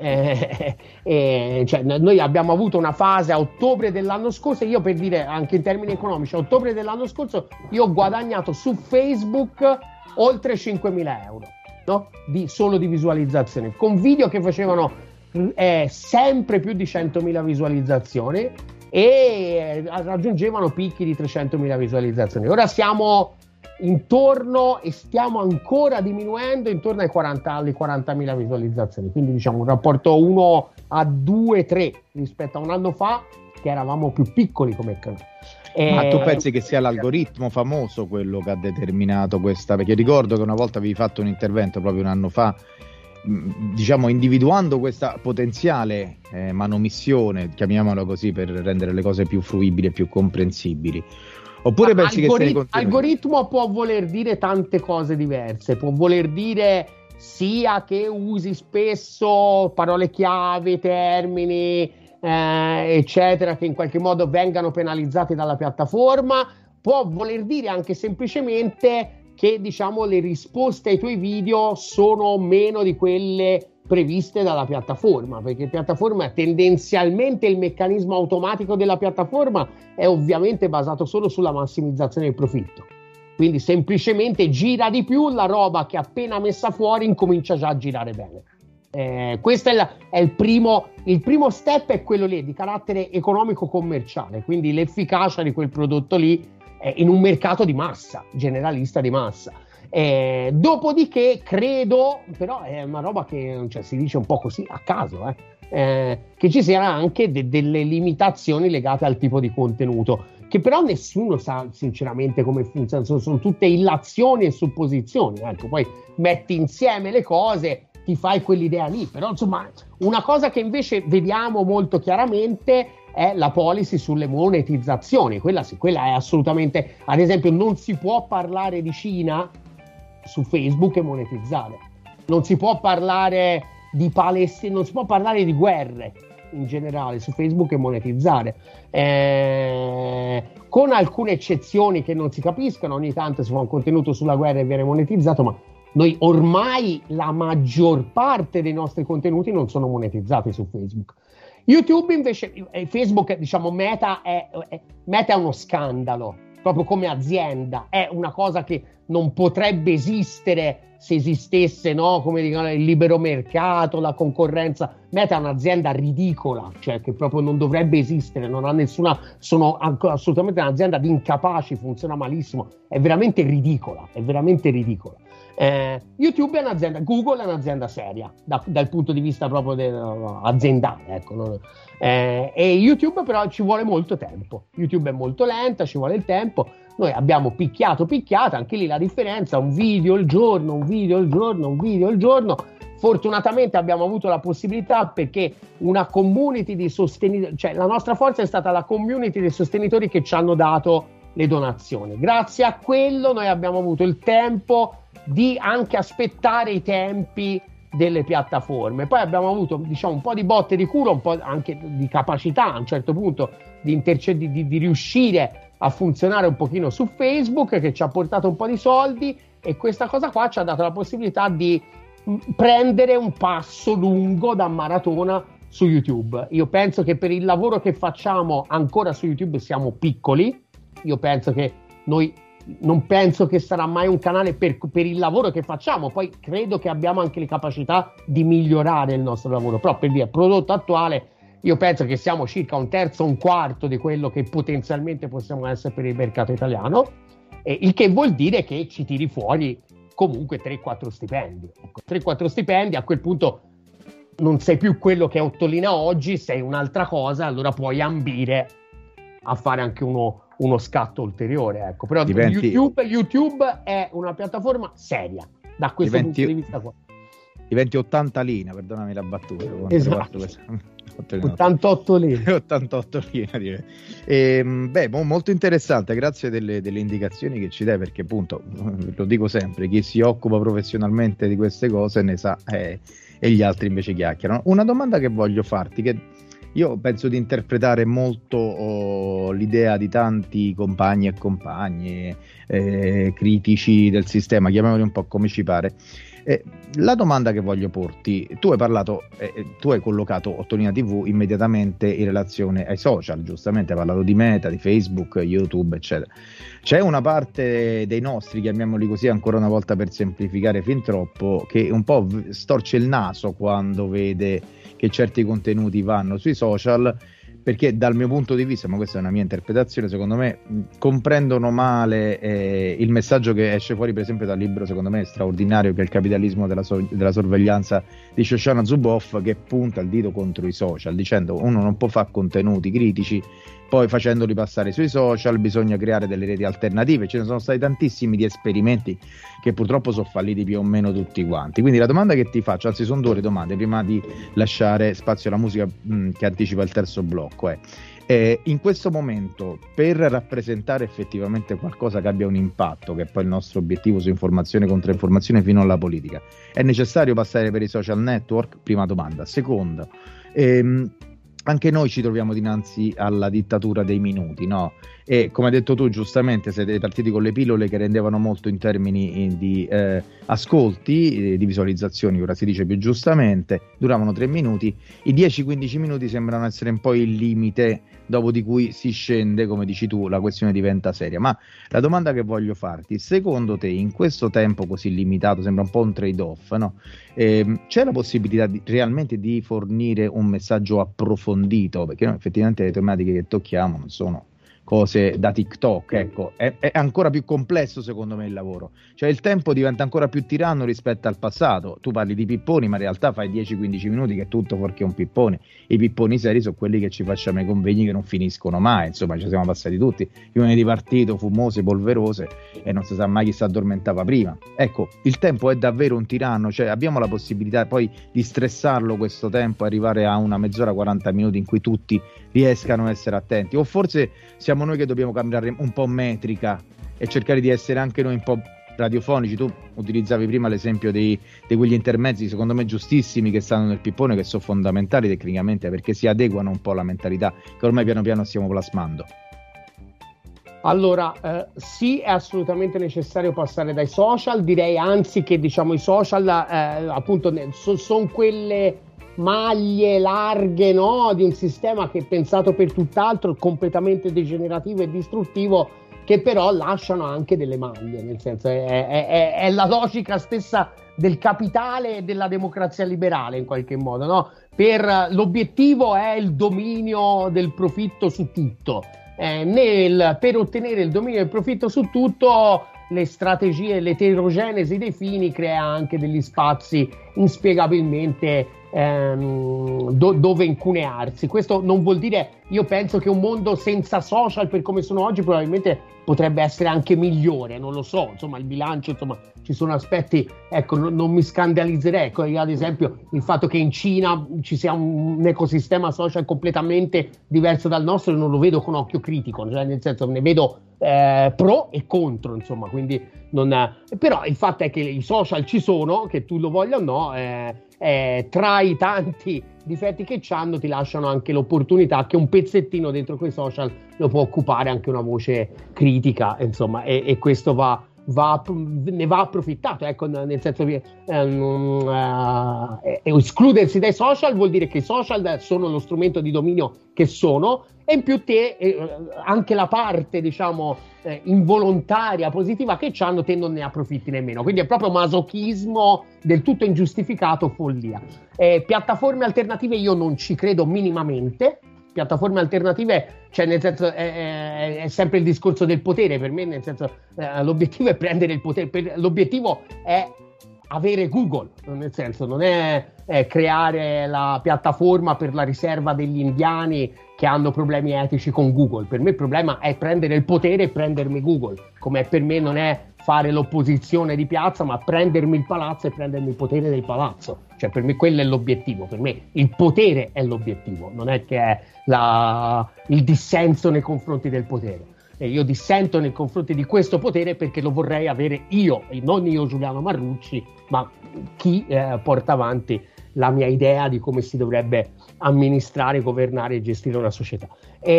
Cioè, noi abbiamo avuto una fase a ottobre dell'anno scorso, io, per dire anche in termini economici, a ottobre dell'anno scorso io ho guadagnato su Facebook oltre 5.000 euro, no? Solo di visualizzazioni, con video che facevano sempre più di 100.000 visualizzazioni e raggiungevano picchi di 300.000 visualizzazioni. Ora siamo intorno, e stiamo ancora diminuendo, intorno alle 40.000 visualizzazioni, quindi diciamo un rapporto 1 a 2, 3 rispetto a un anno fa, che eravamo più piccoli come canale. Ma tu pensi che sia l'algoritmo famoso quello che ha determinato questa? Perché ricordo che una volta avevi fatto un intervento proprio un anno fa, diciamo, individuando questa potenziale manomissione, chiamiamola così, per rendere le cose più fruibili e più comprensibili. Oppure pensi che algoritmo può voler dire tante cose diverse, può voler dire sia che usi spesso parole chiave, termini, eccetera, che in qualche modo vengano penalizzati dalla piattaforma, può voler dire anche semplicemente che, diciamo, le risposte ai tuoi video sono meno di quelle previste dalla piattaforma, perché la piattaforma, tendenzialmente il meccanismo automatico della piattaforma è ovviamente basato solo sulla massimizzazione del profitto, quindi semplicemente gira di più la roba che appena messa fuori incomincia già a girare bene. Questo è il primo step, è quello lì di carattere economico commerciale, quindi l'efficacia di quel prodotto lì in un mercato di massa, generalista di massa. Dopodiché credo, però è una roba che, cioè, si dice un po' così a caso, che ci siano anche delle limitazioni legate al tipo di contenuto, che però nessuno sa sinceramente come funziona, sono tutte illazioni e supposizioni, ecco. Poi metti insieme le cose, ti fai quell'idea lì, però insomma una cosa che invece vediamo molto chiaramente è la policy sulle monetizzazioni. Quella è assolutamente, ad esempio, non si può parlare di Cina su Facebook e monetizzare, non si può parlare di Palestina, non si può parlare di guerre in generale su Facebook e monetizzare, con alcune eccezioni che non si capiscono. Ogni tanto si fa un contenuto sulla guerra e viene monetizzato, ma noi ormai la maggior parte dei nostri contenuti non sono monetizzati su Facebook. YouTube invece, Facebook, diciamo, Meta è uno scandalo, proprio come azienda, è una cosa che non potrebbe esistere se esistesse, no? Come dicono, il libero mercato, la concorrenza. Meta è un'azienda ridicola, cioè che proprio non dovrebbe esistere, non ha nessuna, sono assolutamente un'azienda di incapaci, funziona malissimo, è veramente ridicola, YouTube è un'azienda, Google è un'azienda seria dal punto di vista proprio aziendale, ecco, no? E YouTube però ci vuole molto tempo, YouTube è molto lenta, ci vuole il tempo. Noi abbiamo picchiato, anche lì la differenza, un video al giorno. Fortunatamente abbiamo avuto la possibilità, perché una community di sostenitori, cioè la nostra forza è stata la community dei sostenitori che ci hanno dato le donazioni. Grazie a quello noi abbiamo avuto il tempo di anche aspettare i tempi delle piattaforme. Poi abbiamo avuto, diciamo, un po' di botte di culo, un po' anche di capacità a un certo punto di riuscire a funzionare un pochino su Facebook, che ci ha portato un po' di soldi, e questa cosa qua ci ha dato la possibilità di prendere un passo lungo da maratona su YouTube. Io penso che per il lavoro che facciamo ancora su YouTube siamo piccoli. Io penso che noi non penso che sarà mai un canale per il lavoro che facciamo, poi credo che abbiamo anche le capacità di migliorare il nostro lavoro, però per dire prodotto attuale io penso che siamo circa un terzo, un quarto di quello che potenzialmente possiamo essere per il mercato italiano, il che vuol dire che ci tiri fuori comunque 3-4 stipendi. Ecco, 3-4 stipendi, a quel punto non sei più quello che è Ottolina oggi, sei un'altra cosa, allora puoi ambire a fare anche uno scatto ulteriore, ecco. Però YouTube è una piattaforma seria da questo punto di vista qua. Diventi 80 linee, perdonami la battuta. Esatto. 88 linee. 88 linee. Molto interessante, grazie delle indicazioni che ci dai, perché appunto, lo dico sempre, chi si occupa professionalmente di queste cose ne sa, e gli altri invece chiacchierano. Una domanda che voglio farti, che io penso di interpretare molto l'idea di tanti compagni e compagne, critici del sistema, chiamiamoli un po' come ci pare. La domanda che voglio porti, tu hai collocato Ottolina TV immediatamente in relazione ai social, giustamente hai parlato di Meta, di Facebook, YouTube, eccetera. C'è una parte dei nostri, chiamiamoli così ancora una volta per semplificare fin troppo, che un po' storce il naso quando vede che certi contenuti vanno sui social, perché dal mio punto di vista, ma questa è una mia interpretazione, secondo me comprendono male il messaggio che esce fuori per esempio dal libro, secondo me straordinario, che è Il capitalismo della sorveglianza di Shoshana Zuboff, che punta il dito contro i social dicendo uno non può fare contenuti critici poi facendoli passare sui social, bisogna creare delle reti alternative. Ce ne sono stati tantissimi di esperimenti che purtroppo sono falliti più o meno tutti quanti. Quindi la domanda che ti faccio, anzi sono 2 domande prima di lasciare spazio alla musica che anticipa il terzo blocco, è in questo momento, per rappresentare effettivamente qualcosa che abbia un impatto, che è poi il nostro obiettivo su informazione contro informazione fino alla politica, è necessario passare per i social network? Prima domanda. Seconda, anche noi ci troviamo dinanzi alla dittatura dei minuti, no? E come hai detto tu giustamente, siete partiti con le pillole che rendevano molto in termini di ascolti, di visualizzazioni, ora si dice più giustamente, duravano 3 minuti, i 10-15 minuti sembrano essere un po' il limite dopo di cui si scende, come dici tu, la questione diventa seria. Ma la domanda che voglio farti, secondo te in questo tempo così limitato, sembra un po' un trade-off, no? C'è la possibilità realmente di fornire un messaggio approfondito? Perché noi effettivamente le tematiche che tocchiamo non sono cose da TikTok, ecco, è ancora più complesso secondo me il lavoro, cioè il tempo diventa ancora più tiranno rispetto al passato. Tu parli di pipponi, ma in realtà fai 10-15 minuti che è tutto fuorché un pippone. I pipponi seri sono quelli che ci facciamo ai convegni che non finiscono mai, insomma ci siamo passati tutti, riunioni di partito fumose, polverose, e non si sa mai chi si addormentava prima. Ecco, il tempo è davvero un tiranno, cioè abbiamo la possibilità poi di stressarlo questo tempo, arrivare a una mezz'ora, 40 minuti in cui tutti riescano a essere attenti, o forse siamo noi che dobbiamo cambiare un po' metrica e cercare di essere anche noi un po' radiofonici. Tu utilizzavi prima l'esempio di quegli intermezzi, secondo me giustissimi, che stanno nel pippone, che sono fondamentali tecnicamente perché si adeguano un po' alla mentalità che ormai piano piano stiamo plasmando. Allora, sì, è assolutamente necessario passare dai social, direi anzi che diciamo i social appunto sono quelle maglie larghe, no, di un sistema che è pensato per tutt'altro, completamente degenerativo e distruttivo, che però lasciano anche delle maglie, nel senso è la logica stessa del capitale e della democrazia liberale in qualche modo, no? L'obiettivo è il dominio del profitto su tutto. Per ottenere il dominio del profitto su tutto, le strategie, l'eterogenesi dei fini crea anche degli spazi inspiegabilmente dove incunearsi. Questo non vuol dire, io penso che un mondo senza social per come sono oggi probabilmente potrebbe essere anche migliore, non lo so, insomma il bilancio, insomma ci sono aspetti, ecco, non mi scandalizzerei, ecco, io, ad esempio il fatto che in Cina ci sia un ecosistema social completamente diverso dal nostro non lo vedo con occhio critico, cioè nel senso ne vedo pro e contro, insomma, quindi però il fatto è che i social ci sono, che tu lo voglia o no, tra i tanti difetti che c'hanno ti lasciano anche l'opportunità che un pezzettino dentro quei social lo può occupare anche una voce critica, insomma, e questo va ne va approfittato, ecco, nel senso che escludersi dai social vuol dire che i social sono lo strumento di dominio che sono, e in più anche la parte, diciamo, involontaria, positiva che c'hanno, te non ne approfitti nemmeno. Quindi è proprio masochismo del tutto ingiustificato, follia. Piattaforme alternative io non ci credo minimamente. Piattaforme alternative, cioè nel senso è sempre il discorso del potere per me, nel senso l'obiettivo è prendere il potere, l'obiettivo è avere Google, nel senso non è creare la piattaforma per la riserva degli indiani che hanno problemi etici con Google. Per me il problema è prendere il potere e prendermi Google, come per me non è fare l'opposizione di piazza, ma prendermi il palazzo e prendermi il potere del palazzo. Cioè per me quello è l'obiettivo, per me il potere è l'obiettivo, non è che è il dissenso nei confronti del potere. E io dissento nei confronti di questo potere perché lo vorrei avere io, e non io Giuliano Marrucci, ma chi porta avanti la mia idea di come si dovrebbe amministrare, governare e gestire una società.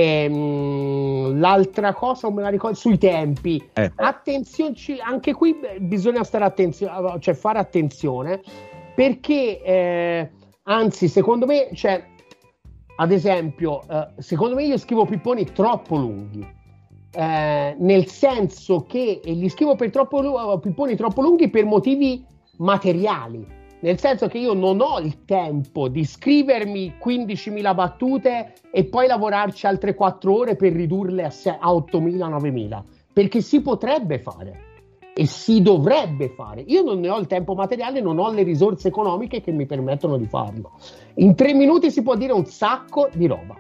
L'altra cosa non me la ricordo, sui tempi. Attenzione, anche qui bisogna stare attenzione, cioè fare attenzione, perché anzi secondo me, cioè, ad esempio, secondo me io scrivo pipponi troppo lunghi, nel senso che gli scrivo pipponi troppo lunghi per motivi materiali, nel senso che io non ho il tempo di scrivermi 15.000 battute e poi lavorarci altre 4 ore per ridurle a 8.000-9.000, perché si potrebbe fare e si dovrebbe fare. Io non ne ho il tempo materiale, non ho le risorse economiche che mi permettono di farlo. In 3 minuti si può dire un sacco di roba.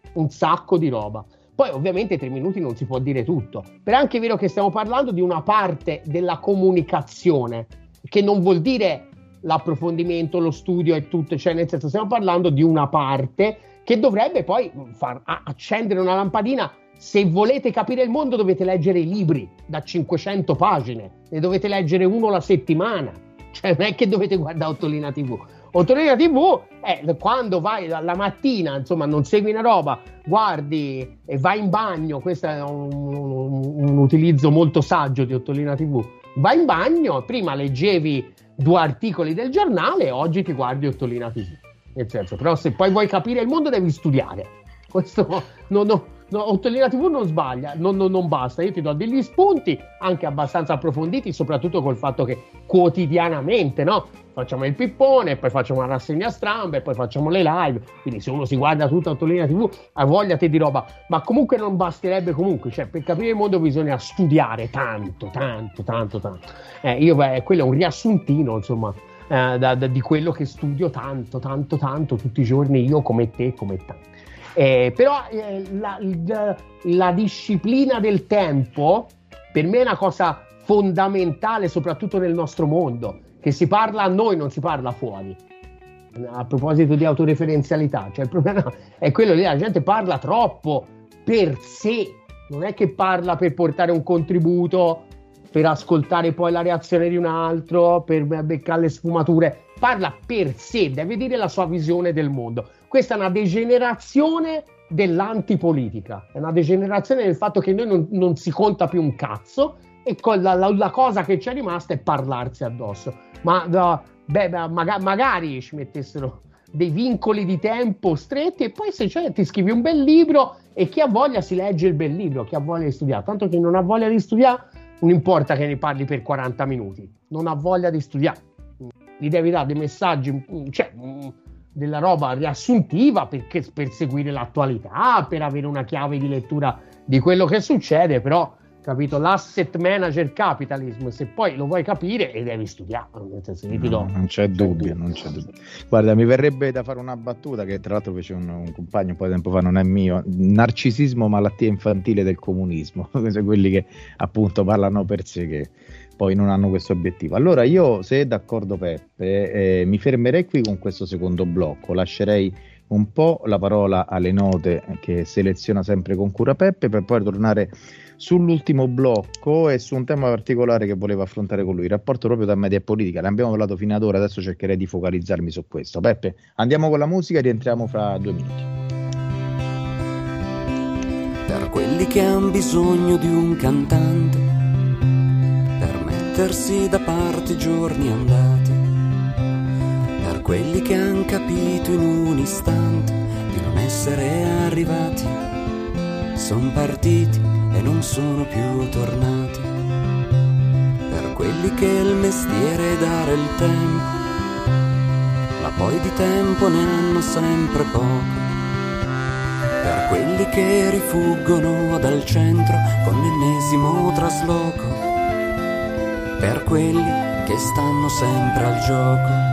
Poi ovviamente 3 minuti non si può dire tutto, però è anche vero che stiamo parlando di una parte della comunicazione, che non vuol dire l'approfondimento, lo studio e tutto, cioè nel senso stiamo parlando di una parte che dovrebbe poi far accendere una lampadina. Se volete capire il mondo dovete leggere i libri da 500 pagine, ne dovete leggere uno la settimana, cioè non è che dovete guardare Ottolina TV. Ottolina TV è quando vai la mattina, insomma non segui una roba, guardi e vai in bagno. Questo è un utilizzo molto saggio di Ottolina TV. Vai in bagno, prima leggevi 2 articoli del giornale, oggi ti guardi Ottolina TV, nel senso, però se poi vuoi capire il mondo devi studiare. Questo Ottolina TV non sbaglia, non basta. Io ti do degli spunti anche abbastanza approfonditi, soprattutto col fatto che quotidianamente, no? Facciamo il pippone, poi facciamo una rassegna stampa e poi facciamo le live. Quindi se uno si guarda tutta Ottolina TV ha voglia te di roba, ma comunque non basterebbe comunque, cioè per capire il mondo bisogna studiare tanto. Quello è un riassuntino, insomma, di quello che studio tanto tutti i giorni, io come te, come tanti. Però la disciplina del tempo per me è una cosa fondamentale, soprattutto nel nostro mondo, che si parla a noi, non si parla fuori. A proposito di autoreferenzialità, cioè il problema è quello lì, la gente parla troppo per sé, non è che parla per portare un contributo, per ascoltare poi la reazione di un altro, per beccare le sfumature, parla per sé, deve dire la sua visione del mondo. Questa è una degenerazione dell'antipolitica, è una degenerazione del fatto che noi non si conta più un cazzo, e la cosa che ci è rimasta è parlarsi addosso. Magari ci mettessero dei vincoli di tempo stretti e poi se ti scrivi un bel libro e chi ha voglia si legge il bel libro, chi ha voglia di studiare. Tanto chi non ha voglia di studiare non importa che ne parli per 40 minuti, non ha voglia di studiare, gli devi dare dei messaggi, cioè della roba riassuntiva per seguire l'attualità, per avere una chiave di lettura di quello che succede. Però, capito, l'asset manager capitalism, se poi lo vuoi capire e devi studiare, nel senso, non c'è dubbio. Guarda, mi verrebbe da fare una battuta che tra l'altro fece un compagno un po' di tempo fa, non è mio: narcisismo, malattia infantile del comunismo. Quelli che appunto parlano per sé, che poi non hanno questo obiettivo. Allora io, se è d'accordo Peppe, mi fermerei qui con questo secondo blocco, lascerei un po' la parola alle note che seleziona sempre con cura Peppe, per poi tornare sull'ultimo blocco e su un tema particolare che volevo affrontare con lui, il rapporto proprio tra media e politica. Ne abbiamo parlato fino ad ora, adesso cercherei di focalizzarmi su questo. Peppe, andiamo con la musica e rientriamo fra 2 minuti. Per quelli che han bisogno di un cantante, per mettersi da parte i giorni andati, per quelli che han capito in un istante di non essere arrivati, son partiti e non sono più tornati, per quelli che il mestiere è dare il tempo, ma poi di tempo ne hanno sempre poco, per quelli che rifuggono dal centro con l'ennesimo trasloco, per quelli che stanno sempre al gioco.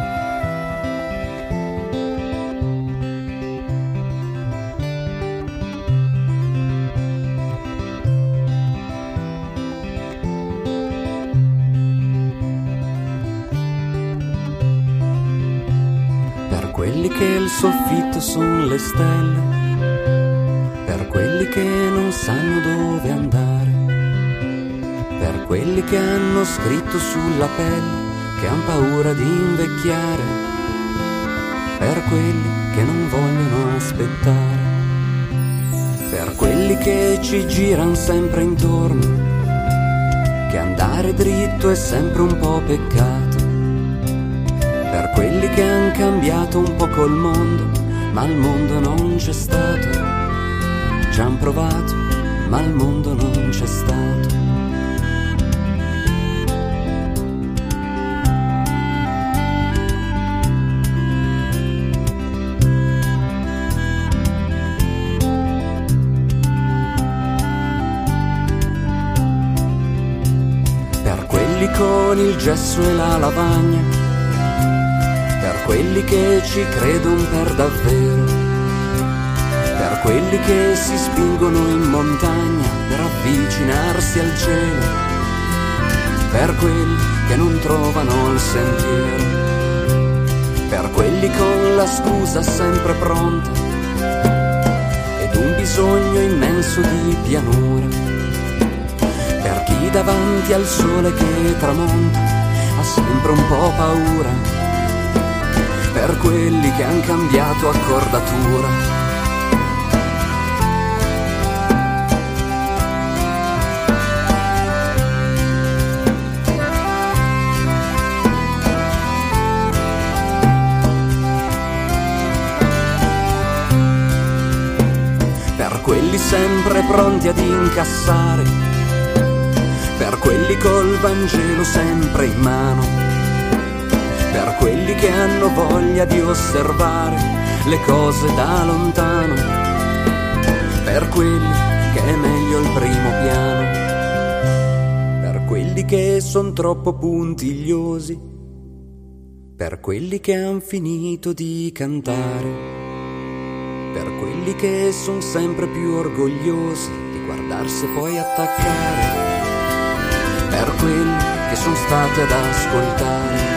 Per quelli che il soffitto son le stelle, per quelli che non sanno dove andare, per quelli che hanno scritto sulla pelle che han paura di invecchiare, per quelli che non vogliono aspettare, per quelli che ci giran sempre intorno, che andare dritto è sempre un po' peccato, per quelli che han cambiato un po' col mondo, ma il mondo non c'è stato, ci han provato, ma il mondo non c'è stato. Per quelli con il gesso e la lavagna, per quelli che ci credono per davvero, per quelli che si spingono in montagna per avvicinarsi al cielo, per quelli che non trovano il sentiero, per quelli con la scusa sempre pronta ed un bisogno immenso di pianura, per chi davanti al sole che tramonta ha sempre un po' paura, per quelli che han cambiato accordatura. Per quelli sempre pronti ad incassare, per quelli col Vangelo sempre in mano, per quelli che hanno voglia di osservare le cose da lontano, per quelli che è meglio il primo piano, per quelli che son troppo puntigliosi, per quelli che han finito di cantare, per quelli che son sempre più orgogliosi di guardarsi e poi attaccare, per quelli che son stati ad ascoltare.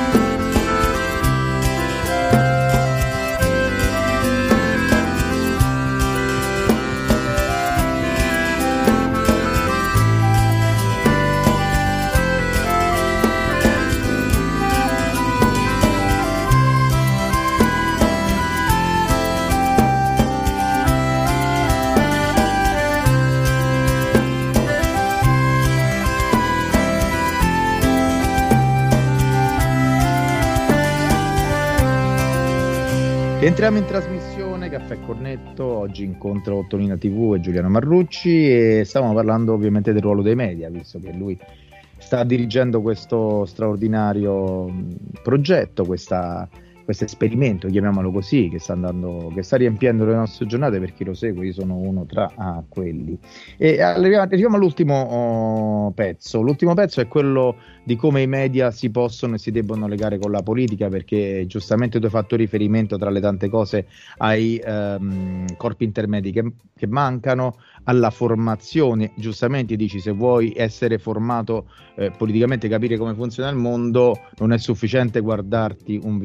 Entriamo in trasmissione Caffè Cornetto, oggi incontro Tonina TV e Giuliano Marrucci e stavamo parlando ovviamente del ruolo dei media, visto che lui sta dirigendo questo straordinario progetto, questo esperimento, chiamiamolo così, che sta riempiendo le nostre giornate. Per chi lo segue, io sono uno tra quelli. E arriviamo all'ultimo pezzo. L'ultimo pezzo è quello di come i media si possono e si debbono legare con la politica, perché giustamente tu hai fatto riferimento, tra le tante cose, ai corpi intermedi che mancano, alla formazione. Giustamente dici, se vuoi essere formato politicamente, capire come funziona il mondo, non è sufficiente guardarti un video YouTube,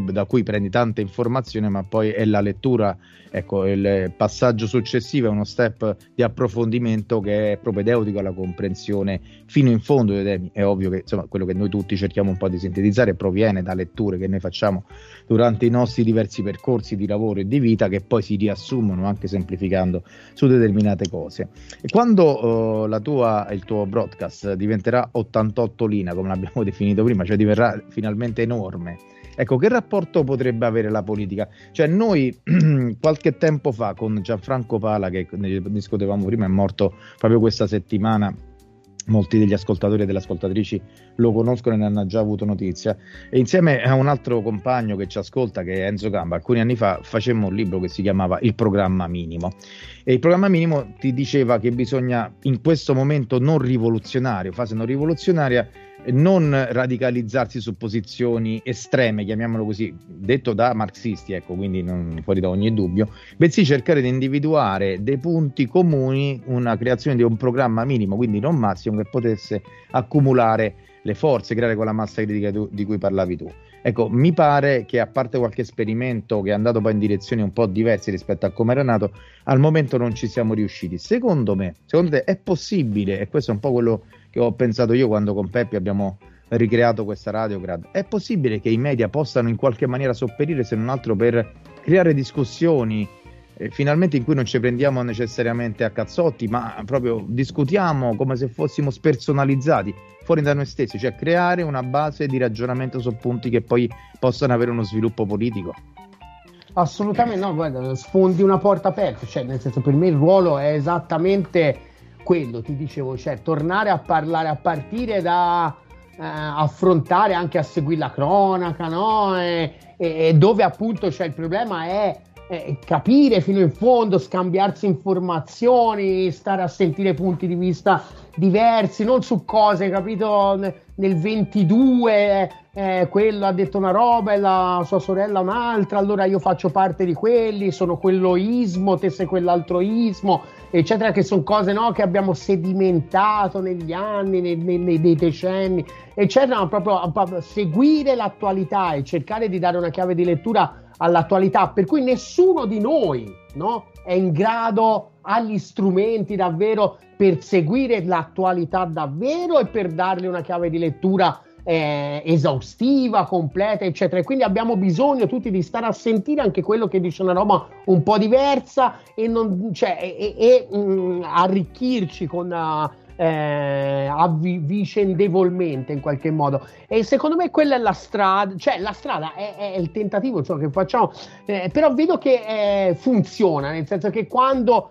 YouTube da cui prendi tanta informazione, ma poi è la lettura, ecco, il passaggio successivo è uno step di approfondimento che è propedeutico alla comprensione fino in fondo dei temi. È ovvio che insomma quello che noi tutti cerchiamo un po' di sintetizzare proviene da letture che noi facciamo durante i nostri diversi percorsi di lavoro e di vita, che poi si riassumono, anche semplificando, su determinate cose. E quando il tuo broadcast diventerà 88lina, come l'abbiamo definito prima, cioè diverrà finalmente enorme, ecco, che rapporto potrebbe avere la politica? Cioè noi qualche tempo fa con Gianfranco Pala, che ne discutevamo prima, è morto proprio questa settimana, molti degli ascoltatori e delle ascoltatrici lo conoscono e ne hanno già avuto notizia, e insieme a un altro compagno che ci ascolta, che è Enzo Gamba, alcuni anni fa facemmo un libro che si chiamava Il programma minimo, e il programma minimo ti diceva che bisogna in questo momento non rivoluzionario, fase non rivoluzionaria, non radicalizzarsi su posizioni estreme, chiamiamolo così, detto da marxisti, ecco, quindi non fuori da ogni dubbio, bensì cercare di individuare dei punti comuni, una creazione di un programma minimo, quindi non massimo, che potesse accumulare le forze, creare quella massa critica di cui parlavi tu. Ecco, mi pare che, a parte qualche esperimento che è andato poi in direzioni un po' diverse rispetto a come era nato, al momento non ci siamo riusciti. Secondo te è possibile, e questo è un po' quello che ho pensato io quando con Peppi abbiamo ricreato questa Radiograd, è possibile che i media possano in qualche maniera sopperire, se non altro per creare discussioni finalmente in cui non ci prendiamo necessariamente a cazzotti, ma proprio discutiamo come se fossimo spersonalizzati fuori da noi stessi, cioè creare una base di ragionamento su punti che poi possano avere uno sviluppo politico? Assolutamente no, guarda, sfondi una porta aperta, cioè nel senso, per me il ruolo è esattamente quello, ti dicevo, cioè tornare a parlare a partire da affrontare, anche a seguire la cronaca, no? E dove appunto c'è il problema è capire fino in fondo, scambiarsi informazioni, stare a sentire punti di vista diversi, non su cose, capito, nel 22 quello ha detto una roba e la sua sorella un'altra, allora io faccio parte di quelli, sono quelloismo, te sei quell'altroismo, eccetera, che sono cose, no, che abbiamo sedimentato negli anni, nei decenni, eccetera, ma proprio seguire l'attualità e cercare di dare una chiave di lettura all'attualità, per cui nessuno di noi, no, è in grado, ha gli strumenti davvero per seguire l'attualità davvero e per darle una chiave di lettura esaustiva, completa, eccetera. E quindi abbiamo bisogno tutti di stare a sentire anche quello che dice una roba un po' diversa e arricchirci con vicendevolmente in qualche modo, e secondo me quella è la strada, cioè la strada è il tentativo, ciò che facciamo, però vedo che funziona, nel senso che quando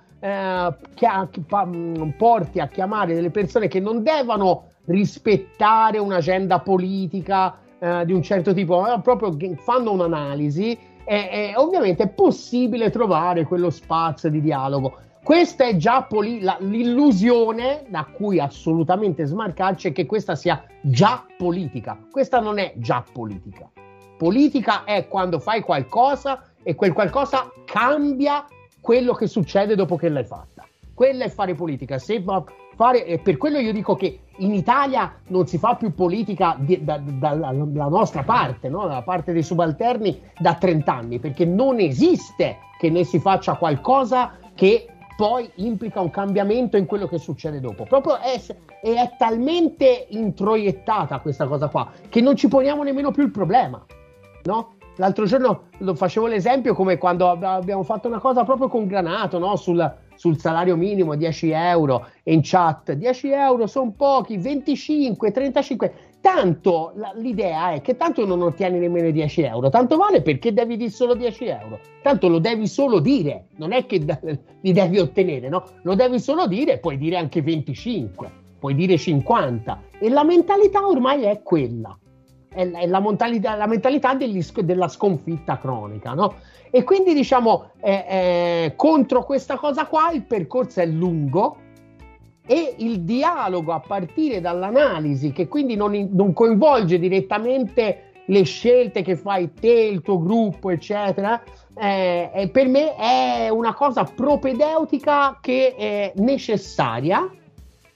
porti a chiamare delle persone che non devono rispettare un'agenda politica di un certo tipo, proprio fanno un'analisi, ovviamente è possibile trovare quello spazio di dialogo. Questa è già l'illusione da cui assolutamente smarcarci, è che questa sia già politica. Questa non è già politica. Politica è quando fai qualcosa e quel qualcosa cambia quello che succede dopo che l'hai fatta. Quella è fare politica. E per quello io dico che in Italia non si fa più politica dalla nostra parte, no? Dalla parte dei subalterni, da 30 anni, perché non esiste che ne si faccia qualcosa che poi implica un cambiamento in quello che succede dopo. Proprio è talmente introiettata questa cosa qua che non ci poniamo nemmeno più il problema, no? L'altro giorno lo facevo l'esempio come quando abbiamo fatto una cosa proprio con Granato, no? Sul salario minimo, 10 euro, e in chat 10 euro sono pochi, 25, 35, tanto l'idea è che tanto non ottieni nemmeno 10 euro, tanto vale, perché devi dire solo 10 euro, tanto lo devi solo dire, non è che li devi ottenere, no? Lo devi solo dire, puoi dire anche 25, puoi dire 50, e la mentalità ormai è quella. È la mentalità della sconfitta cronica, no? E quindi diciamo contro questa cosa qua il percorso è lungo, e il dialogo a partire dall'analisi, che quindi non coinvolge direttamente le scelte che fai te, il tuo gruppo, eccetera, per me è una cosa propedeutica che è necessaria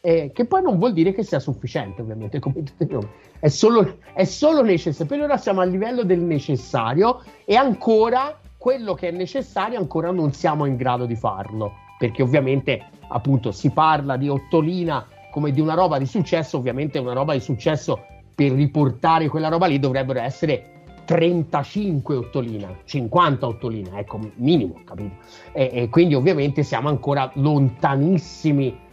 che poi non vuol dire che sia sufficiente, ovviamente, come è solo necessario. Per ora siamo a livello del necessario e ancora quello che è necessario ancora non siamo in grado di farlo, perché ovviamente appunto si parla di Ottolina come di una roba di successo. Ovviamente una roba di successo, per riportare quella roba lì dovrebbero essere 35 Ottolina, 50 Ottolina, ecco, minimo, capito? E quindi ovviamente siamo ancora lontanissimi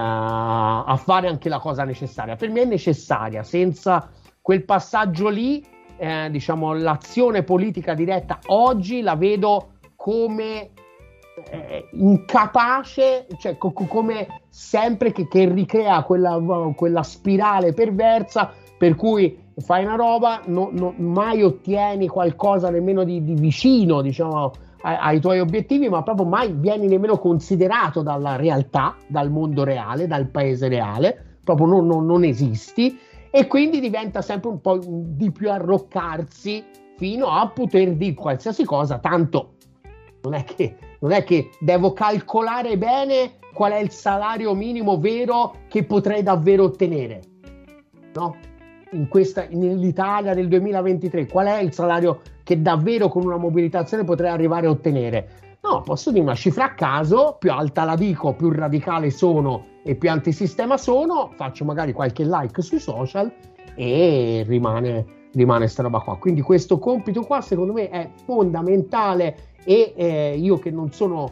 a fare anche la cosa necessaria. Per me è necessaria, senza quel passaggio lì, diciamo, l'azione politica diretta oggi la vedo come incapace, cioè come sempre che ricrea quella spirale perversa per cui fai una roba, mai ottieni qualcosa nemmeno di vicino, diciamo, ai tuoi obiettivi, ma proprio mai vieni nemmeno considerato dalla realtà, dal mondo reale, dal paese reale, proprio non esisti, e quindi diventa sempre un po' di più arroccarsi fino a poter dire qualsiasi cosa, tanto non è che devo calcolare bene qual è il salario minimo vero che potrei davvero ottenere, no? Nell'Italia del 2023 qual è il salario che davvero con una mobilitazione potrei arrivare a ottenere? No, posso dire una cifra a caso, più alta la dico, più radicale sono e più antisistema sono, faccio magari qualche like sui social e rimane sta roba qua. Quindi questo compito qua secondo me è fondamentale e io che non sono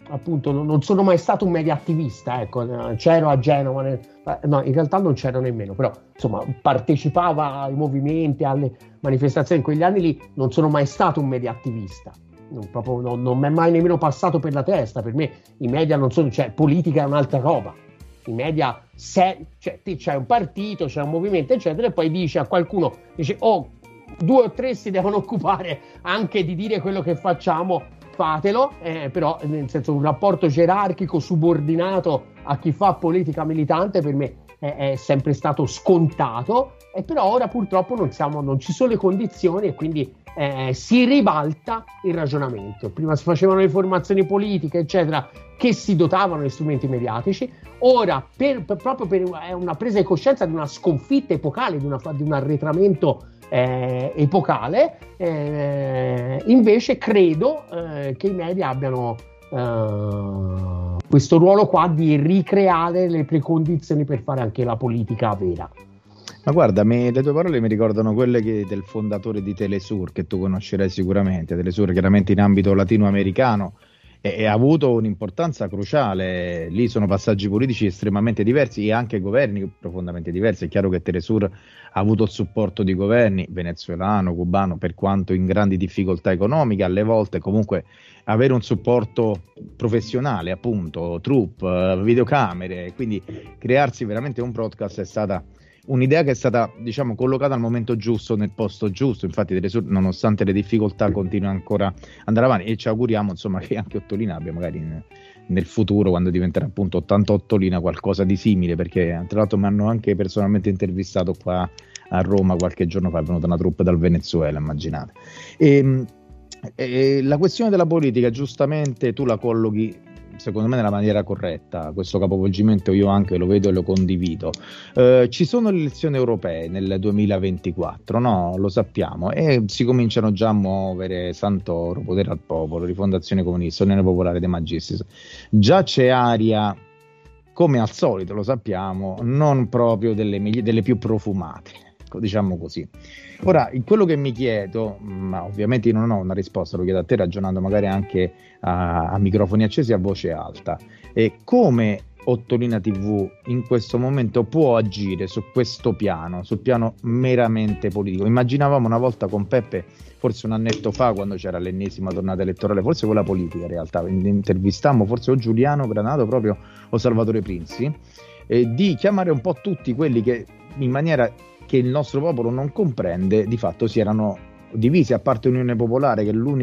mai stato un media attivista, ecco, c'ero a Genova, no, in realtà non c'ero nemmeno, però insomma partecipava ai movimenti, alle manifestazioni in quegli anni lì, non sono mai stato un media attivista, non mi è mai nemmeno passato per la testa. Per me i media non sono, cioè politica è un'altra roba, i media cioè c'è un partito, c'è un movimento eccetera e poi dice a qualcuno, dice 2 o 3 si devono occupare anche di dire quello che facciamo, fatelo, però nel senso un rapporto gerarchico subordinato a chi fa politica militante per me è sempre stato scontato, e però ora purtroppo non ci sono le condizioni e quindi si ribalta il ragionamento. Prima si facevano le formazioni politiche eccetera che si dotavano di strumenti mediatici, ora proprio per una presa di coscienza di una sconfitta epocale, di un arretramento epocale, invece credo che i media abbiano questo ruolo qua di ricreare le precondizioni per fare anche la politica vera. Ma guarda, le tue parole mi ricordano quelle del fondatore di Telesur, che tu conoscerai sicuramente. Telesur chiaramente in ambito latinoamericano e ha avuto un'importanza cruciale. Lì sono passaggi politici estremamente diversi e anche governi profondamente diversi. È chiaro che Telesur ha avuto il supporto di governi venezuelano, cubano, per quanto in grandi difficoltà economiche, alle volte comunque avere un supporto professionale, appunto, troupe, videocamere, quindi crearsi veramente un broadcast è stata un'idea che è stata, diciamo, collocata al momento giusto, nel posto giusto. Infatti Telesur, nonostante le difficoltà, continua ancora ad andare avanti e ci auguriamo insomma che anche Ottolina abbia magari nel futuro, quando diventerà appunto 88 Ottolina, qualcosa di simile, perché tra l'altro mi hanno anche personalmente intervistato qua a Roma qualche giorno fa, è venuta una troupe dal Venezuela, immaginate. E la questione della politica, giustamente tu la collochi secondo me nella maniera corretta, questo capovolgimento io anche lo vedo e lo condivido. Ci sono le elezioni europee nel 2024, no? Lo sappiamo, e si cominciano già a muovere Santoro, Potere al Popolo, Rifondazione Comunista, Unione Popolare De Magistris. Già c'è aria, come al solito, lo sappiamo, non proprio delle più profumate, diciamo così. Ora, quello che mi chiedo, ma ovviamente io non ho una risposta, lo chiedo a te ragionando magari anche a microfoni accesi a voce alta, e come Ottolina TV in questo momento può agire su questo piano, sul piano meramente politico. Immaginavamo una volta con Peppe, forse un annetto fa, quando c'era l'ennesima tornata elettorale, forse quella politica in realtà, intervistammo forse o Giuliano Granato proprio o Salvatore Prinzi, di chiamare un po' tutti quelli che in maniera che il nostro popolo non comprende, di fatto si erano divisi, a parte Unione Popolare che è l'unica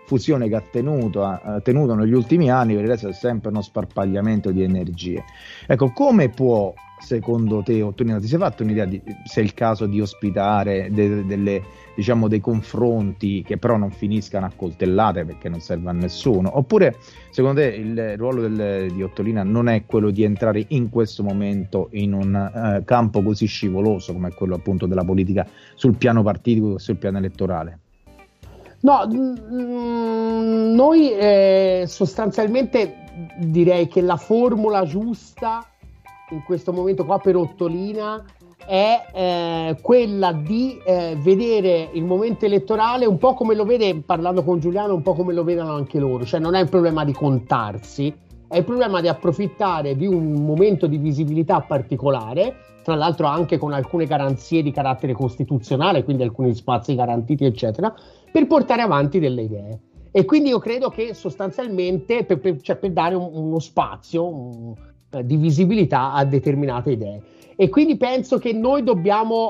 fusione che ha tenuto negli ultimi anni, per il resto è sempre uno sparpagliamento di energie. Ecco, come può, secondo te, Ottolina, ti sei fatto un'idea di se è il caso di ospitare diciamo dei confronti che però non finiscano a coltellate, perché non serve a nessuno, oppure secondo te il ruolo di Ottolina non è quello di entrare in questo momento in un campo così scivoloso come è quello appunto della politica sul piano partitico e sul piano elettorale? No, noi sostanzialmente direi che la formula giusta in questo momento qua per Ottolina è quella di vedere il momento elettorale un po' come lo vede, parlando con Giuliano, un po' come lo vedono anche loro, cioè non è il problema di contarsi, è il problema di approfittare di un momento di visibilità particolare, tra l'altro anche con alcune garanzie di carattere costituzionale, quindi alcuni spazi garantiti eccetera, per portare avanti delle idee. E quindi io credo che sostanzialmente per dare uno spazio di visibilità a determinate idee. E quindi penso che noi dobbiamo,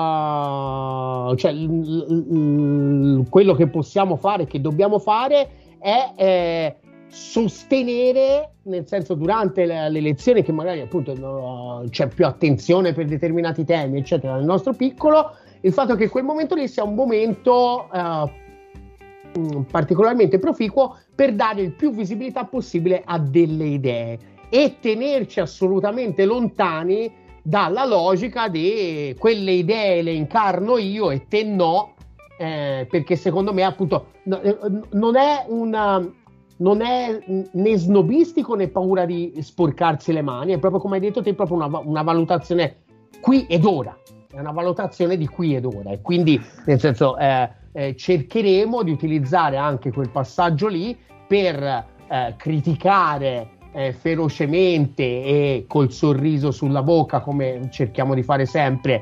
quello che possiamo fare, che dobbiamo fare, è sostenere, nel senso durante le elezioni, che magari appunto c'è più attenzione per determinati temi, eccetera, nel nostro piccolo, il fatto che quel momento lì sia un momento particolarmente proficuo per dare il più visibilità possibile a delle idee e tenerci assolutamente lontani dalla logica di quelle idee le incarno io e te no, perché secondo me appunto non è né snobistico né paura di sporcarsi le mani, è proprio come hai detto te, è proprio una valutazione qui ed ora, è una valutazione di qui ed ora, e quindi nel senso cercheremo di utilizzare anche quel passaggio lì per criticare ferocemente e col sorriso sulla bocca, come cerchiamo di fare sempre,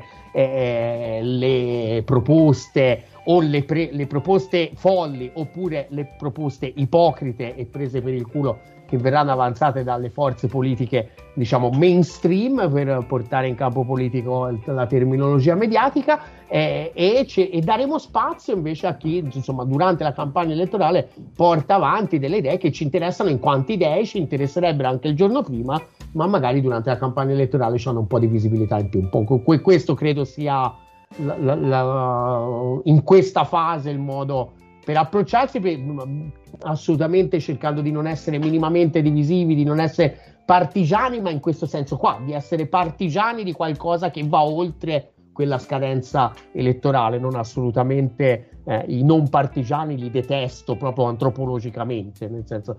le proposte o le proposte folli oppure le proposte ipocrite e prese per il culo che verranno avanzate dalle forze politiche, diciamo mainstream, per portare in campo politico la terminologia mediatica, e daremo spazio invece a chi insomma durante la campagna elettorale porta avanti delle idee che ci interessano, in quante idee ci interesserebbero anche il giorno prima, ma magari durante la campagna elettorale hanno un po' di visibilità in più. Un po'. Questo credo sia in questa fase il modo per approcciarsi, assolutamente cercando di non essere minimamente divisivi, di non essere partigiani, ma in questo senso qua, di essere partigiani di qualcosa che va oltre quella scadenza elettorale. Non assolutamente i non partigiani li detesto proprio antropologicamente, nel senso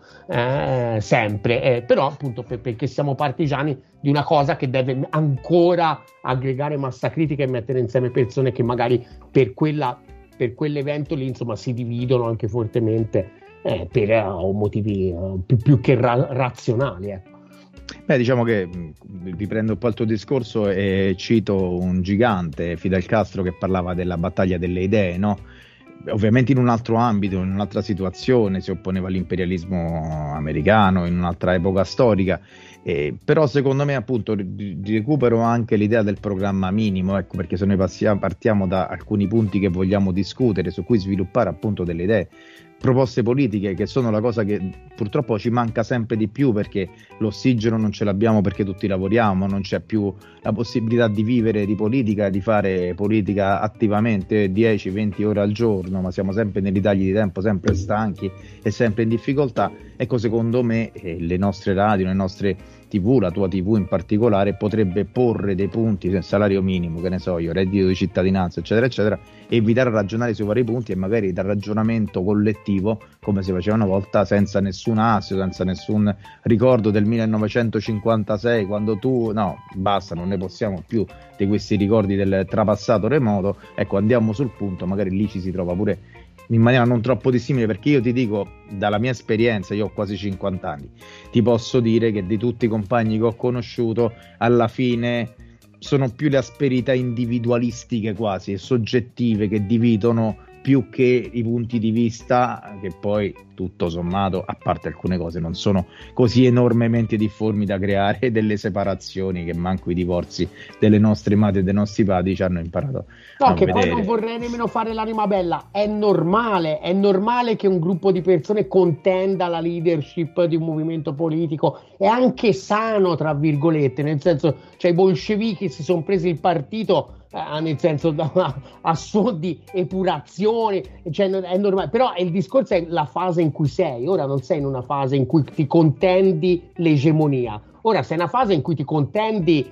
sempre, però appunto perché siamo partigiani di una cosa che deve ancora aggregare massa critica e mettere insieme persone che magari per quell'evento lì insomma si dividono anche fortemente per motivi più che razionali, ecco. Beh, diciamo che riprendo un po' il tuo discorso e cito un gigante, Fidel Castro, che parlava della battaglia delle idee, no? Ovviamente in un altro ambito, in un'altra situazione, si opponeva all'imperialismo americano, in un'altra epoca storica, però secondo me appunto recupero anche l'idea del programma minimo, ecco, perché se noi partiamo da alcuni punti che vogliamo discutere, su cui sviluppare appunto delle idee, proposte politiche, che sono la cosa che purtroppo ci manca sempre di più, perché l'ossigeno non ce l'abbiamo, perché tutti lavoriamo, non c'è più la possibilità di vivere di politica, di fare politica attivamente 10-20 ore al giorno, ma siamo sempre nei ritagli di tempo, sempre stanchi e sempre in difficoltà. Ecco, secondo me le nostre radio, le nostre TV, la tua TV in particolare, potrebbe porre dei punti, salario minimo, che ne so io, reddito di cittadinanza, eccetera eccetera, e invitare a ragionare sui vari punti, e magari dal ragionamento collettivo, come si faceva una volta, senza nessun assio, senza nessun ricordo del 1956, quando no, basta, non ne possiamo più di questi ricordi del trapassato remoto. Ecco, andiamo sul punto, magari lì ci si trova pure in maniera non troppo dissimile, perché io ti dico, dalla mia esperienza, io ho quasi 50 anni, ti posso dire che di tutti i compagni che ho conosciuto, alla fine sono più le asperità individualistiche quasi e soggettive che dividono più che i punti di vista che poi tutto sommato, a parte alcune cose, non sono così enormemente difformi da creare delle separazioni che manco i divorzi delle nostre madri e dei nostri padri ci hanno imparato a che vedere. poi non vorrei nemmeno fare l'anima bella, è normale che un gruppo di persone contenda la leadership di un movimento politico, è anche sano tra virgolette, nel senso, cioè i bolscevichi si sono presi il partito nel senso a suo di epurazione, cioè è normale, però il discorso è la fase in cui sei. Ora non sei in una fase in cui ti contendi l'egemonia, ora sei in una fase in cui ti contendi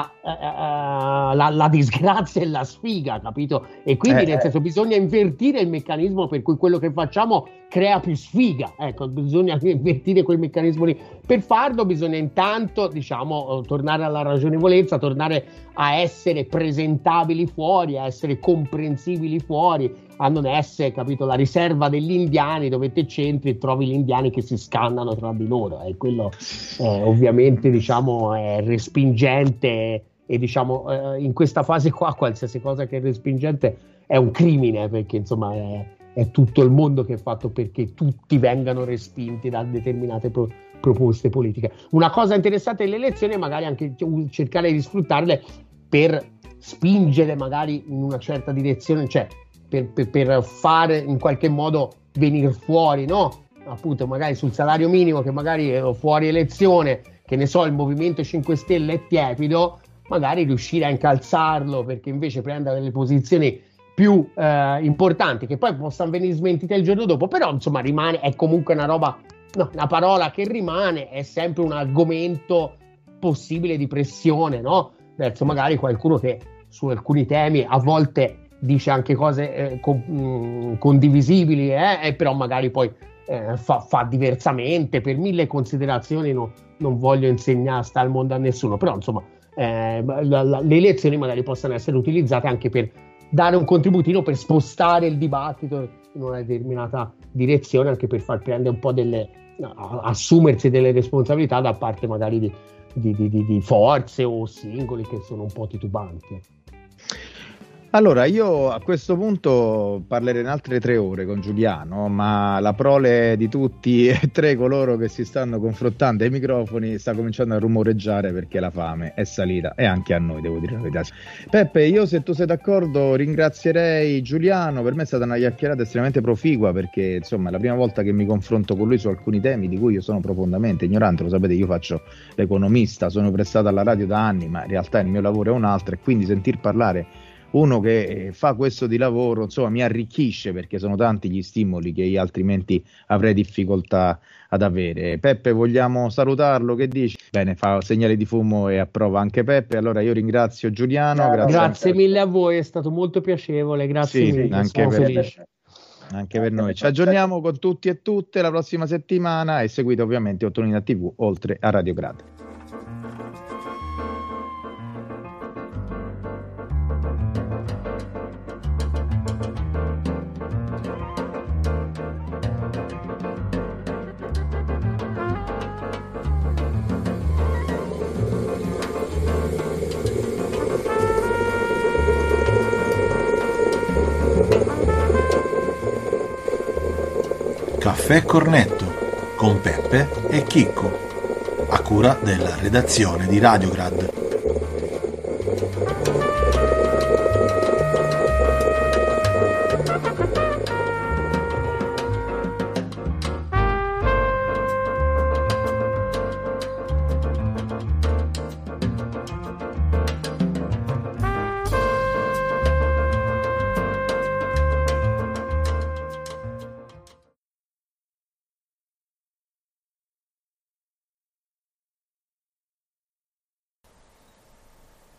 la disgrazia e la sfiga, capito? E quindi nel senso bisogna invertire il meccanismo per cui quello che facciamo crea più sfiga, ecco, bisogna invertire quel meccanismo lì. Per farlo bisogna intanto, diciamo, tornare alla ragionevolezza, tornare a essere presentabili fuori, a essere comprensibili fuori, a non essere, capito, la riserva degli indiani dove te c'entri e trovi gli indiani che si scannano tra di loro, e quello ovviamente, diciamo, è respingente, e diciamo in questa fase qua qualsiasi cosa che è respingente è un crimine, perché insomma è tutto il mondo che è fatto perché tutti vengano respinti da determinate proposte politiche. Una cosa interessante delle elezioni è magari anche cercare di sfruttarle per spingere magari in una certa direzione, cioè per fare in qualche modo venire fuori, no? Appunto magari sul salario minimo, che magari è fuori elezione, che ne so, il Movimento 5 Stelle è tiepido, magari riuscire a incalzarlo perché invece prenda delle posizioni più importanti, che poi possano venire smentite il giorno dopo, però insomma rimane, è comunque una roba, no, una parola che rimane, è sempre un argomento possibile di pressione, no? Verso magari qualcuno che su alcuni temi a volte dice anche cose condivisibili, però magari poi fa diversamente per mille considerazioni. Non voglio insegnare sta al mondo a nessuno, però insomma le elezioni magari possono essere utilizzate anche per dare un contributino, per spostare il dibattito in una determinata direzione, anche per far prendere un po' assumersi delle responsabilità da parte magari di forze o singoli che sono un po' titubanti. Allora, io a questo punto parlerei in altre 3 ore con Giuliano, ma la prole di tutti e 3 coloro che si stanno confrontando ai microfoni sta cominciando a rumoreggiare, perché la fame è salita, e anche a noi, devo dire la verità. Peppe, io, se tu sei d'accordo, ringrazierei Giuliano. Per me è stata una chiacchierata estremamente proficua, perché insomma è la prima volta che mi confronto con lui su alcuni temi di cui io sono profondamente ignorante. Lo sapete, io faccio l'economista, sono prestato alla radio da anni, ma in realtà il mio lavoro è un altro, e quindi sentir parlare uno che fa questo di lavoro, insomma, mi arricchisce, perché sono tanti gli stimoli che io altrimenti avrei difficoltà ad avere. Peppe, vogliamo salutarlo? Che dici? Bene, fa segnale di fumo e approva anche Peppe. Allora io ringrazio Giuliano. Grazie mille a voi, è stato molto piacevole, grazie mille. Anche per noi. Ci aggiorniamo con tutti e tutte la prossima settimana, e seguite ovviamente Ottonina TV, oltre a Radio Grad. Caffè Cornetto con Peppe e Chicco, a cura della redazione di Radiograd.